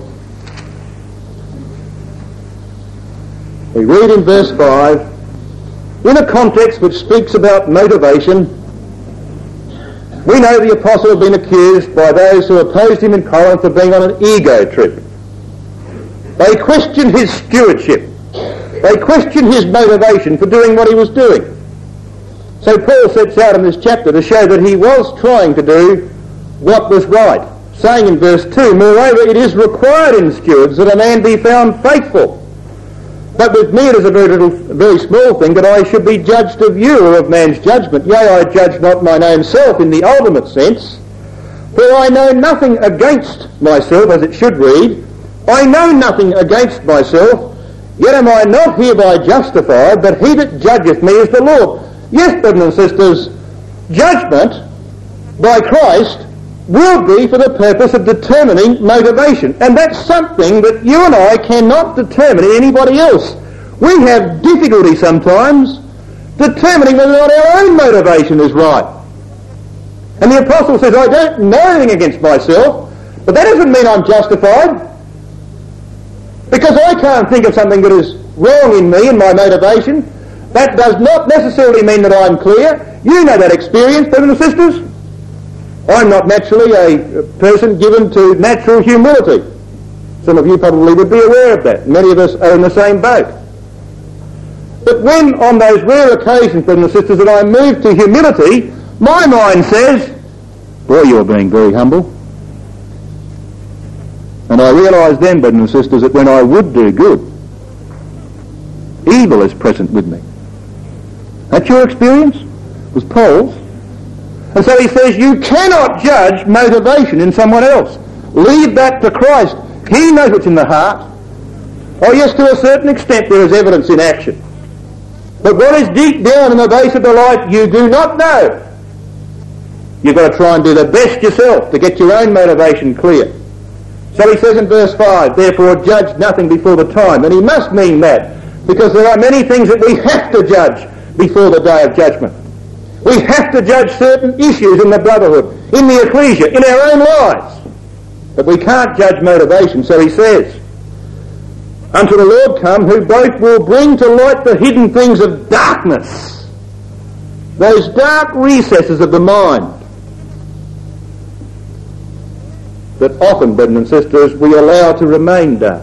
we read in verse 5, in a context which speaks about motivation. We know the apostle had been accused by those who opposed him in Corinth of being on an ego trip. They questioned his stewardship. They questioned his motivation for doing what he was doing. So Paul sets out in this chapter to show that he was trying to do what was right, saying in verse 2, moreover, it is required in stewards that a man be found faithful. But with me it is a very small thing that I should be judged of you or of man's judgment. Yea, I judge not mine own self in the ultimate sense, for I know nothing against myself, as it should read. I know nothing against myself, yet am I not hereby justified, but he that judgeth me is the Lord. Yes, brothers and sisters, judgment by Christ will be for the purpose of determining motivation. And that's something that you and I cannot determine in anybody else. We have difficulty sometimes determining whether or not our own motivation is right. And the apostle says, I don't know anything against myself, but that doesn't mean I'm justified. Because I can't think of something that is wrong in me and my motivation. That does not necessarily mean that I'm clear. You know that experience, brothers and sisters. I'm not naturally a person given to natural humility. Some of you probably would be aware of that. Many of us are in the same boat. But when, on those rare occasions, brothers and sisters, that I move to humility, my mind says, boy, you're being very humble. And I realise then, brothers and sisters, that when I would do good, evil is present with me. That's your experience? It was Paul's. And so he says, you cannot judge motivation in someone else. Leave that to Christ. He knows what's in the heart. Oh yes, to a certain extent there is evidence in action. But what is deep down in the base of the life, you do not know. You've got to try and do the best yourself to get your own motivation clear. So he says in verse 5, therefore judge nothing before the time. And he must mean that, because there are many things that we have to judge before the day of judgment. We have to judge certain issues in the brotherhood, in the ecclesia, in our own lives. But we can't judge motivation. So he says, until the Lord come, who both will bring to light the hidden things of darkness, those dark recesses of the mind, that often, brothers and sisters, we allow to remain dark,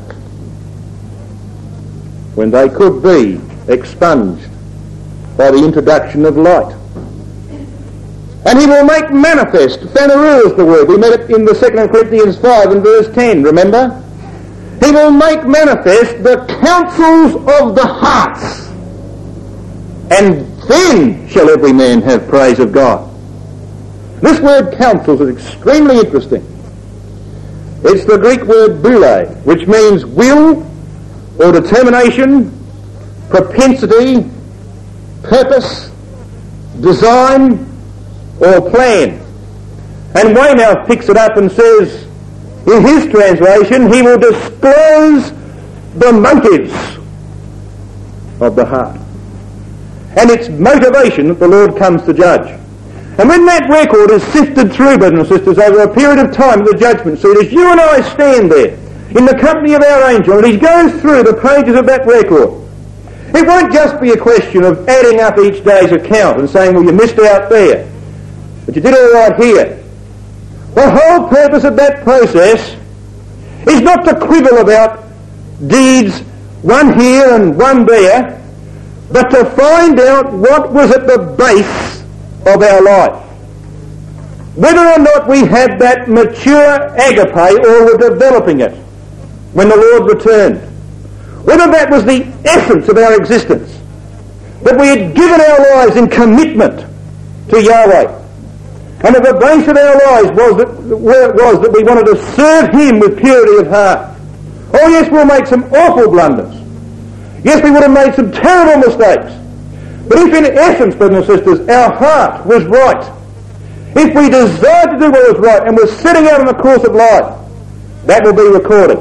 when they could be expunged by the introduction of light. And he will make manifest, phaneroo is the word, we met it in the 2 Corinthians 5 and verse 10, remember? He will make manifest the counsels of the hearts, and then shall every man have praise of God. This word counsels is extremely interesting. It's the Greek word boule, which means will or determination, propensity, purpose, design, or plan. And Weymouth picks it up and says, in his translation, he will disclose the motives of the heart. And it's motivation that the Lord comes to judge. And when that record is sifted through, brothers and sisters, over a period of time at the judgment seat, as you and I stand there in the company of our angel, and he goes through the pages of that record, it won't just be a question of adding up each day's account and saying, well, you missed out there, but you did all right here. The whole purpose of that process is not to quibble about deeds, one here and one there, but to find out what was at the base of our life. Whether or not we had that mature agape or were developing it when the Lord returned. Whether that was the essence of our existence, that we had given our lives in commitment to Yahweh. And at the base of our lives was that we wanted to serve him with purity of heart. Oh yes, we'll make some awful blunders. Yes, we would have made some terrible mistakes. But if in essence, brothers and sisters, our heart was right, if we desired to do what was right and were setting out on the course of life, that will be recorded.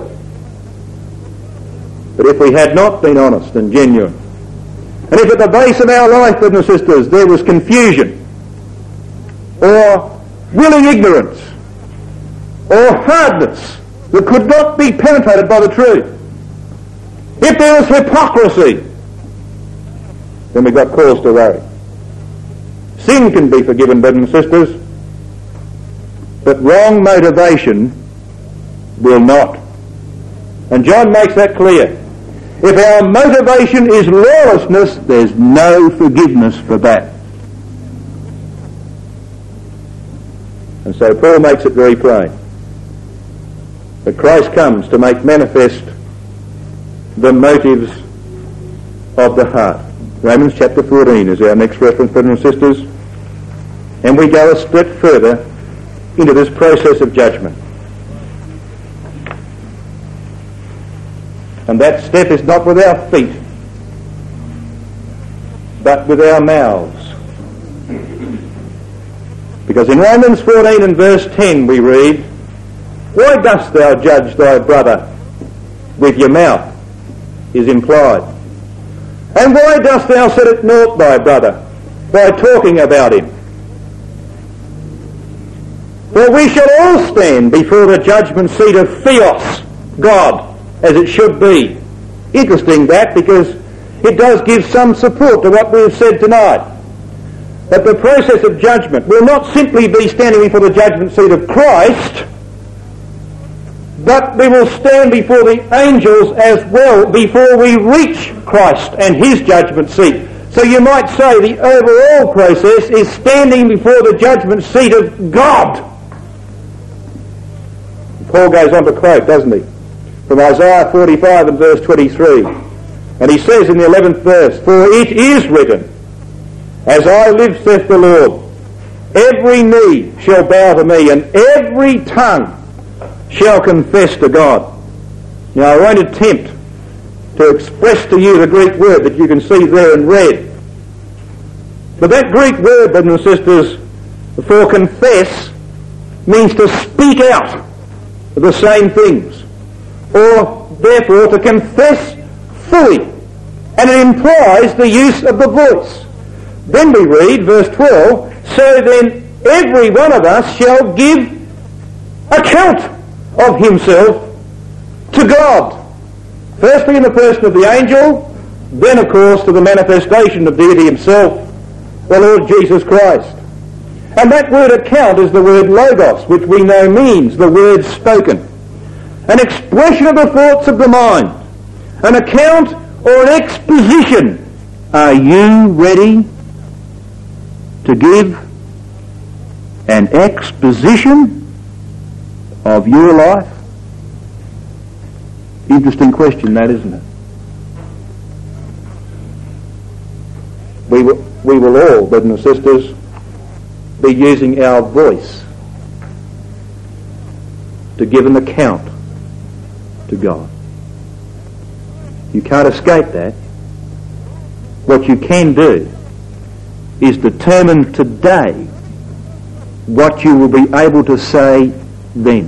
But if we had not been honest and genuine, and if at the base of our life, brothers and sisters, there was confusion, or willing ignorance, or hardness that could not be penetrated by the truth, if there was hypocrisy, then we've got cause to worry. Sin can be forgiven, brothers and sisters, but wrong motivation will not. And John makes that clear. If our motivation is lawlessness, there's no forgiveness for that. And so Paul makes it very plain that Christ comes to make manifest the motives of the heart. Romans chapter 14 is our next reference, brothers and sisters. And we go a step further into this process of judgment. And that step is not with our feet, but with our mouths. Because in Romans 14 and verse 10 we read, why dost thou judge thy brother with your mouth, is implied. And why dost thou set at naught thy brother by talking about him? For we shall all stand before the judgment seat of Theos, God, as it should be. Interesting that, because it does give some support to what we have said tonight. That the process of judgment will not simply be standing before the judgment seat of Christ, but we will stand before the angels as well before we reach Christ and his judgment seat. So you might say the overall process is standing before the judgment seat of God. Paul goes on to quote, doesn't he, from Isaiah 45 and verse 23. And he says in the 11th verse, "For it is written, as I live, saith the Lord, every knee shall bow to me, and every tongue shall confess to God." Now I won't attempt to express to you the Greek word that you can see there in red. But that Greek word, brothers and sisters, for confess, means to speak out the same things, or therefore to confess fully, and it implies the use of the voice. Then we read verse 12, "So then every one of us shall give account of himself to God." Firstly in the person of the angel, then of course to the manifestation of deity himself, the Lord Jesus Christ. And that word account is the word logos, which we know means the word spoken. An expression of the thoughts of the mind. An account or an exposition. Are you ready to give an exposition of your life? Interesting question that, isn't it? We will all, brothers and sisters, be using our voice to give an account to God. You can't escape that. What you can do is determine today what you will be able to say then.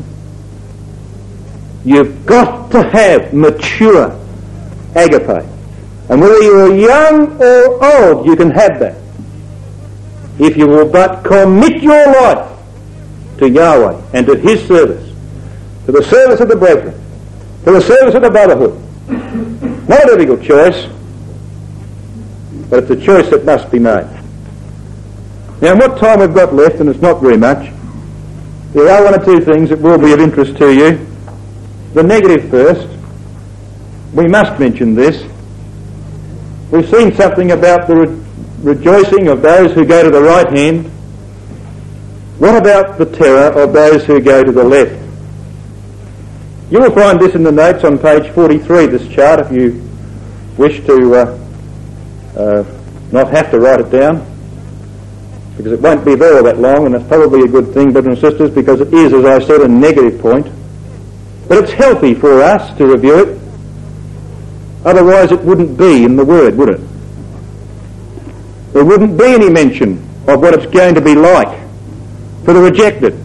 You've got to have mature agape. And whether you're young or old, you can have that. If you will but commit your life to Yahweh and to his service, to the service of the brethren, to the service of the brotherhood. Not a difficult choice, but it's a choice that must be made. Now, in what time we've got left, and it's not very much, there are one or two things that will be of interest to you. The negative first. We must mention this. We've seen something about the rejoicing of those who go to the right hand. What about the terror of those who go to the left? You will find this in the notes on page 43, this chart, if you wish to not have to write it down, because it won't be there all that long, and that's probably a good thing, brothers and sisters, because it is, as I said, a negative point. But it's healthy for us to review it. Otherwise it wouldn't be in the Word, would it? There wouldn't be any mention of what it's going to be like for the rejected.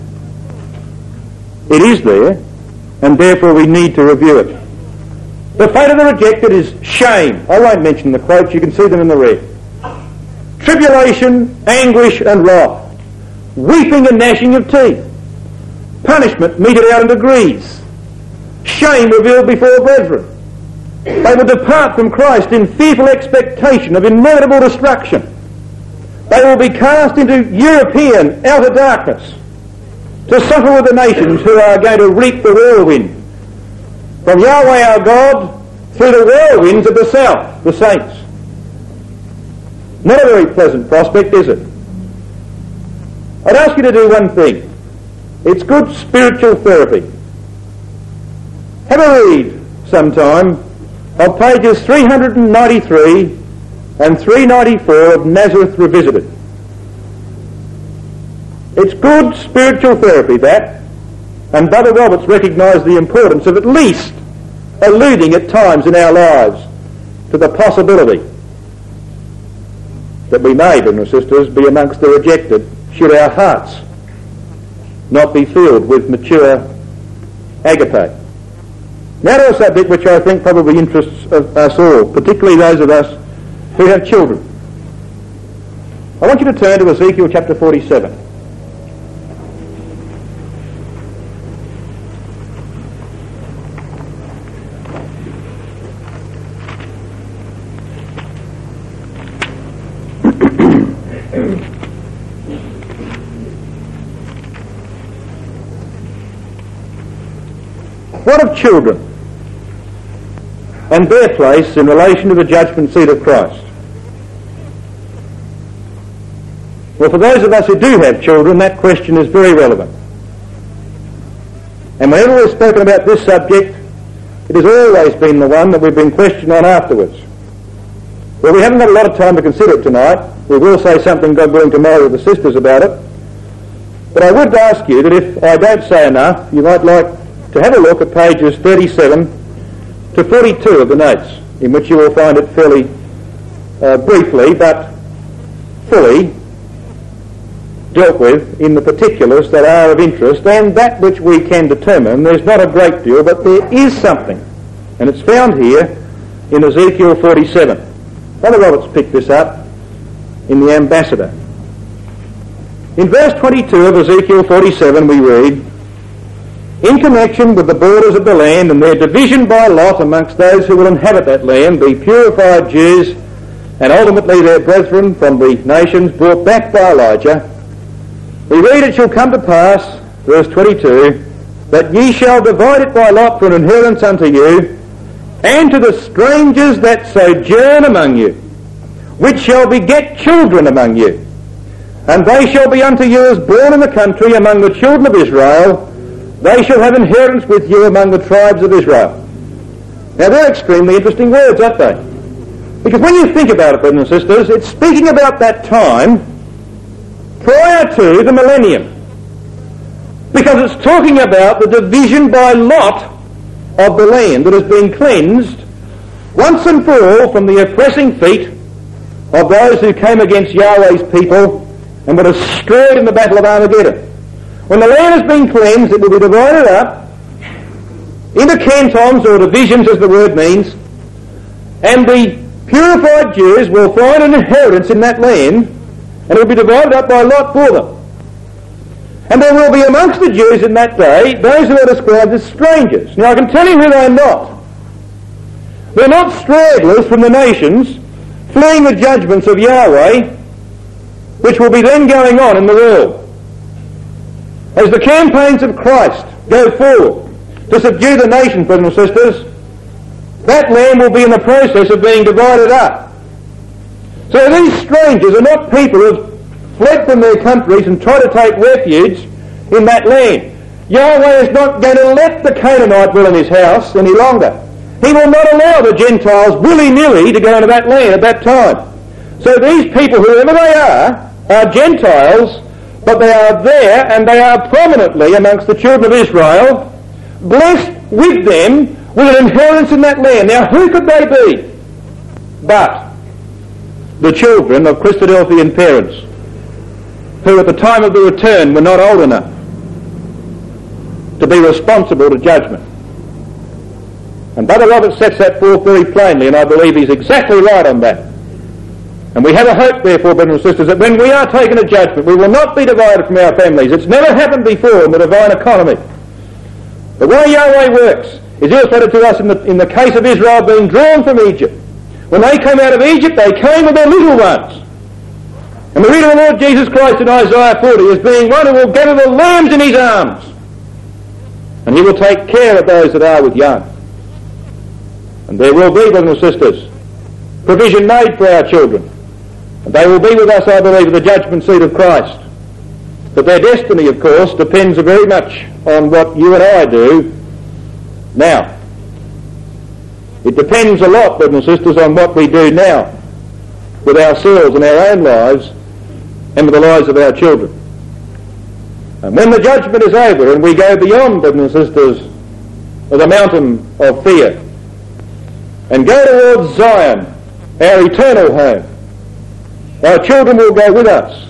It is there, and therefore we need to review it. The fate of the rejected is shame. I won't mention the quotes, you can see them in the red. Tribulation, anguish and wrath. Weeping and gnashing of teeth. Punishment meted out in degrees. Shame revealed before brethren. They will depart from Christ in fearful expectation of inevitable destruction. They will be cast into European outer darkness to suffer with the nations who are going to reap the whirlwind from Yahweh our God through the whirlwinds of the south, the saints. Not a very pleasant prospect, is it? I'd ask you to do one thing. It's good spiritual therapy. Have a read sometime of pages 393 and 394 of Nazareth Revisited. It's good spiritual therapy, that, and Brother Roberts recognised the importance of at least alluding at times in our lives to the possibility that we may, brothers and sisters, be amongst the rejected should our hearts not be filled with mature agape. Now to a subject which I think probably interests us all, particularly those of us who have children. I want you to turn to Ezekiel chapter 47. What of children and their place in relation to the judgment seat of Christ? Well, for those of us who do have children, that question is very relevant. And whenever we've spoken about this subject, it has always been the one that we've been questioned on afterwards. Well, we haven't got a lot of time to consider it tonight. We will say something, God willing, tomorrow with the sisters about it. But I would ask you that if I don't say enough, you might like to have a look at pages 37 to 42 of the notes, in which you will find it fairly briefly but fully dealt with in the particulars that are of interest, and that which we can determine. There's not a great deal, but there is something, and it's found here in Ezekiel 47. Brother Roberts picked this up in the Ambassador. In verse 22 of Ezekiel 47 we read, "In connection with the borders of the land and their division by lot amongst those who will inhabit that land, the purified Jews and ultimately their brethren from the nations brought back by Elijah, we read, it shall come to pass," verse 22, "that ye shall divide it by lot for an inheritance unto you, and to the strangers that sojourn among you, which shall beget children among you. And they shall be unto you as born in the country among the children of Israel. They shall have inheritance with you among the tribes of Israel." Now they're extremely interesting words, aren't they? Because when you think about it, brothers and sisters, it's speaking about that time prior to the millennium. Because it's talking about the division by lot of the land that has been cleansed once and for all from the oppressing feet of those who came against Yahweh's people and were destroyed in the battle of Armageddon. When the land has been cleansed, it will be divided up into cantons or divisions, as the word means, and the purified Jews will find an inheritance in that land, and it will be divided up by lot for them. And there will be amongst the Jews in that day those who are described as strangers. Now I can tell you who they're not. They're not stragglers from the nations fleeing the judgments of Yahweh, which will be then going on in the world. As the campaigns of Christ go forward to subdue the nations, brothers and sisters, that land will be in the process of being divided up. So these strangers are not people who have fled from their countries and try to take refuge in that land. Yahweh is not going to let the Canaanite dwell in his house any longer. He will not allow the Gentiles willy-nilly to go into that land at that time. So these people, whoever they are Gentiles, but they are there and they are prominently amongst the children of Israel, blessed with them with an inheritance in that land. Now who could they be? But the children of Christadelphian parents, who at the time of the return were not old enough to be responsible to judgment. And Brother Roberts sets that forth very plainly, and I believe he's exactly right on that. And we have a hope, therefore, brothers and sisters, that when we are taken to judgment, we will not be divided from our families. It's never happened before in the divine economy. The way Yahweh works is illustrated to us in the case of Israel being drawn from Egypt. When they came out of Egypt, they came with their little ones. And we read of the Lord Jesus Christ in Isaiah 40 as being one who will gather the lambs in his arms. And he will take care of those that are with young. And there will be, brothers and sisters, provision made for our children. And they will be with us, I believe, at the judgment seat of Christ. But their destiny, of course, depends very much on what you and I do now. It depends a lot, brothers and sisters, on what we do now with ourselves and our own lives and with the lives of our children. And when the judgment is over and we go beyond, brothers and sisters, the mountain of fear and go towards Zion, our eternal home, our children will go with us.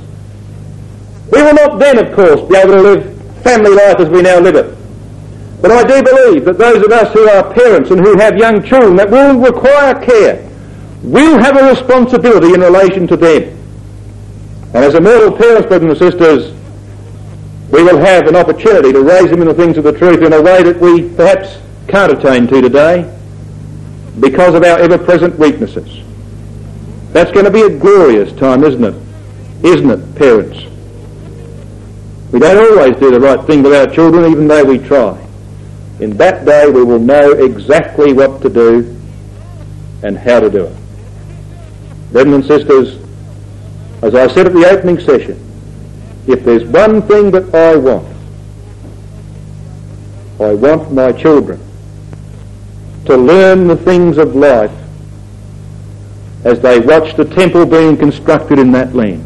We will not then, of course, be able to live family life as we now live it. But I do believe that those of us who are parents and who have young children that will require care will have a responsibility in relation to them. And as immortal parents, brothers and sisters, we will have an opportunity to raise them in the things of the truth in a way that we perhaps can't attain to today because of our ever-present weaknesses. That's going to be a glorious time, isn't it? Isn't it, parents? We don't always do the right thing with our children, even though we try. In that day we will know exactly what to do and how to do it. Brethren and sisters, as I said at the opening session, if there's one thing that I want my children to learn the things of life as they watch the temple being constructed in that land.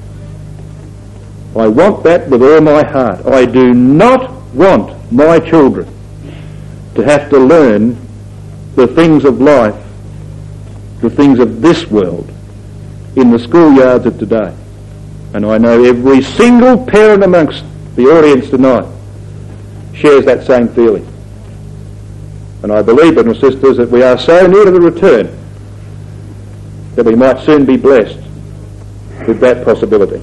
I want that with all my heart. I do not want my children to have to learn the things of life, the things of this world, in the schoolyards of today. And I know every single parent amongst the audience tonight shares that same feeling. And I believe, brothers and sisters, that we are so near to the return that we might soon be blessed with that possibility.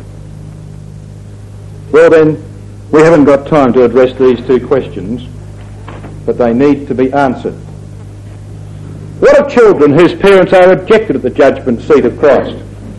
Well then, we haven't got time to address these two questions, but they need to be answered. What of children whose parents are rejected at the judgment seat of Christ?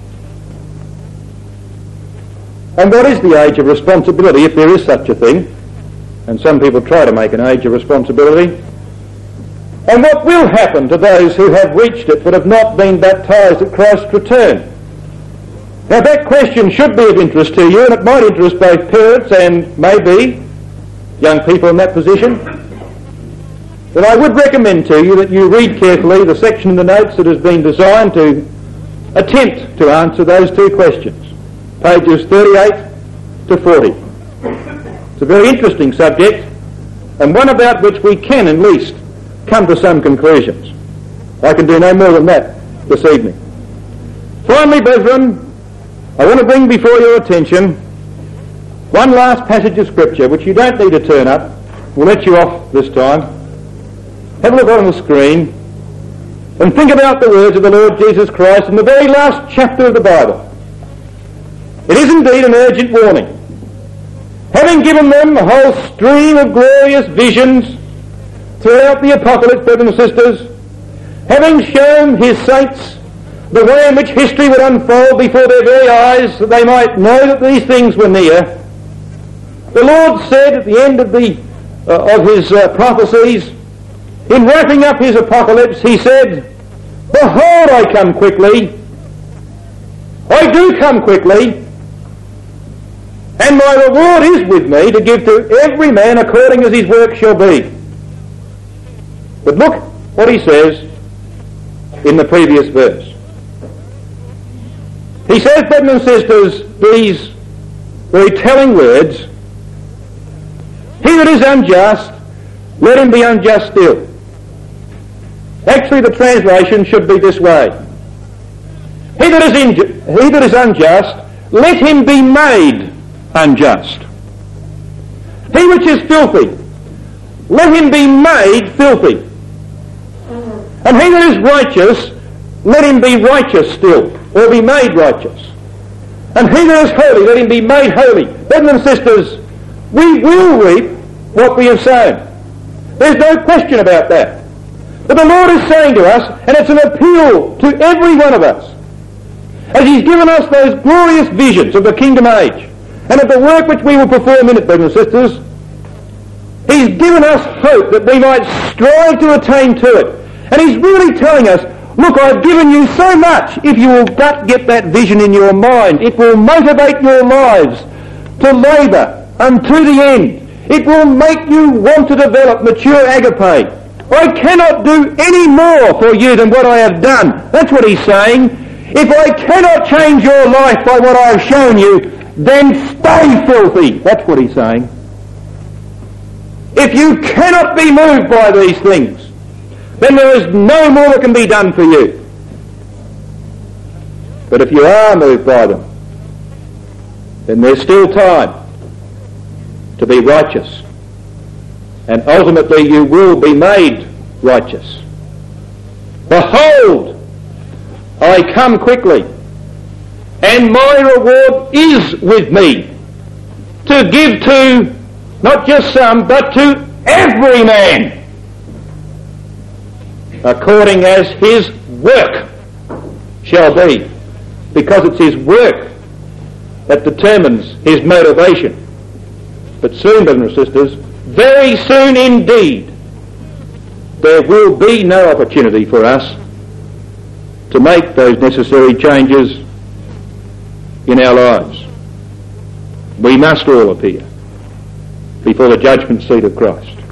And what is the age of responsibility, if there is such a thing? And some people try to make an age of responsibility. And what will happen to those who have reached it but have not been baptised at Christ's return? Now that question should be of interest to you, and it might interest both parents and maybe young people in that position. But I would recommend to you that you read carefully the section in the notes that has been designed to attempt to answer those two questions, pages 38 to 40. It's a very interesting subject, and one about which we can at least come to some conclusions. I can do no more than that this evening. Finally, brethren, I want to bring before your attention one last passage of Scripture, which you don't need to turn up. We'll let you off this time. Have a look on the screen and think about the words of the Lord Jesus Christ in the very last chapter of the Bible. It is indeed an urgent warning. Having given them a whole stream of glorious visions throughout the apocalypse, brothers and sisters, having shown his saints the way in which history would unfold before their very eyes, that they might know that these things were near, the Lord said at the end of his prophecies, in wrapping up his apocalypse, he said, "Behold, I come quickly. I do come quickly. And my reward is with me to give to every man according as his work shall be." But look what he says in the previous verse. He says, brothers and sisters, these very telling words, "He that is unjust, let him be unjust still." Actually, the translation should be this way. He that is unjust, let him be made unjust. He which is filthy, let him be made filthy. And he that is righteous, let him be righteous still, or be made righteous. And he that is holy, let him be made holy. Brothers and sisters, we will reap what we have sown. There's no question about that. But the Lord is saying to us, and it's an appeal to every one of us, as he's given us those glorious visions of the kingdom age, and of the work which we will perform in it, brothers and sisters, he's given us hope that we might strive to attain to it. And he's really telling us, look, I've given you so much. If you will but get that vision in your mind, it will motivate your lives to labour unto the end. It will make you want to develop mature agape. I cannot do any more for you than what I have done. That's what he's saying. If I cannot change your life by what I have shown you, then stay filthy. That's what he's saying. If you cannot be moved by these things, then there is no more that can be done for you. But if you are moved by them, then there's still time to be righteous. And ultimately you will be made righteous. Behold, I come quickly, and my reward is with me, to give to not just some, but to every man, according as his work shall be. Because it's his work that determines his motivation. But soon, brothers and sisters, very soon indeed, there will be no opportunity for us to make those necessary changes in our lives. We must all appear before the judgment seat of Christ.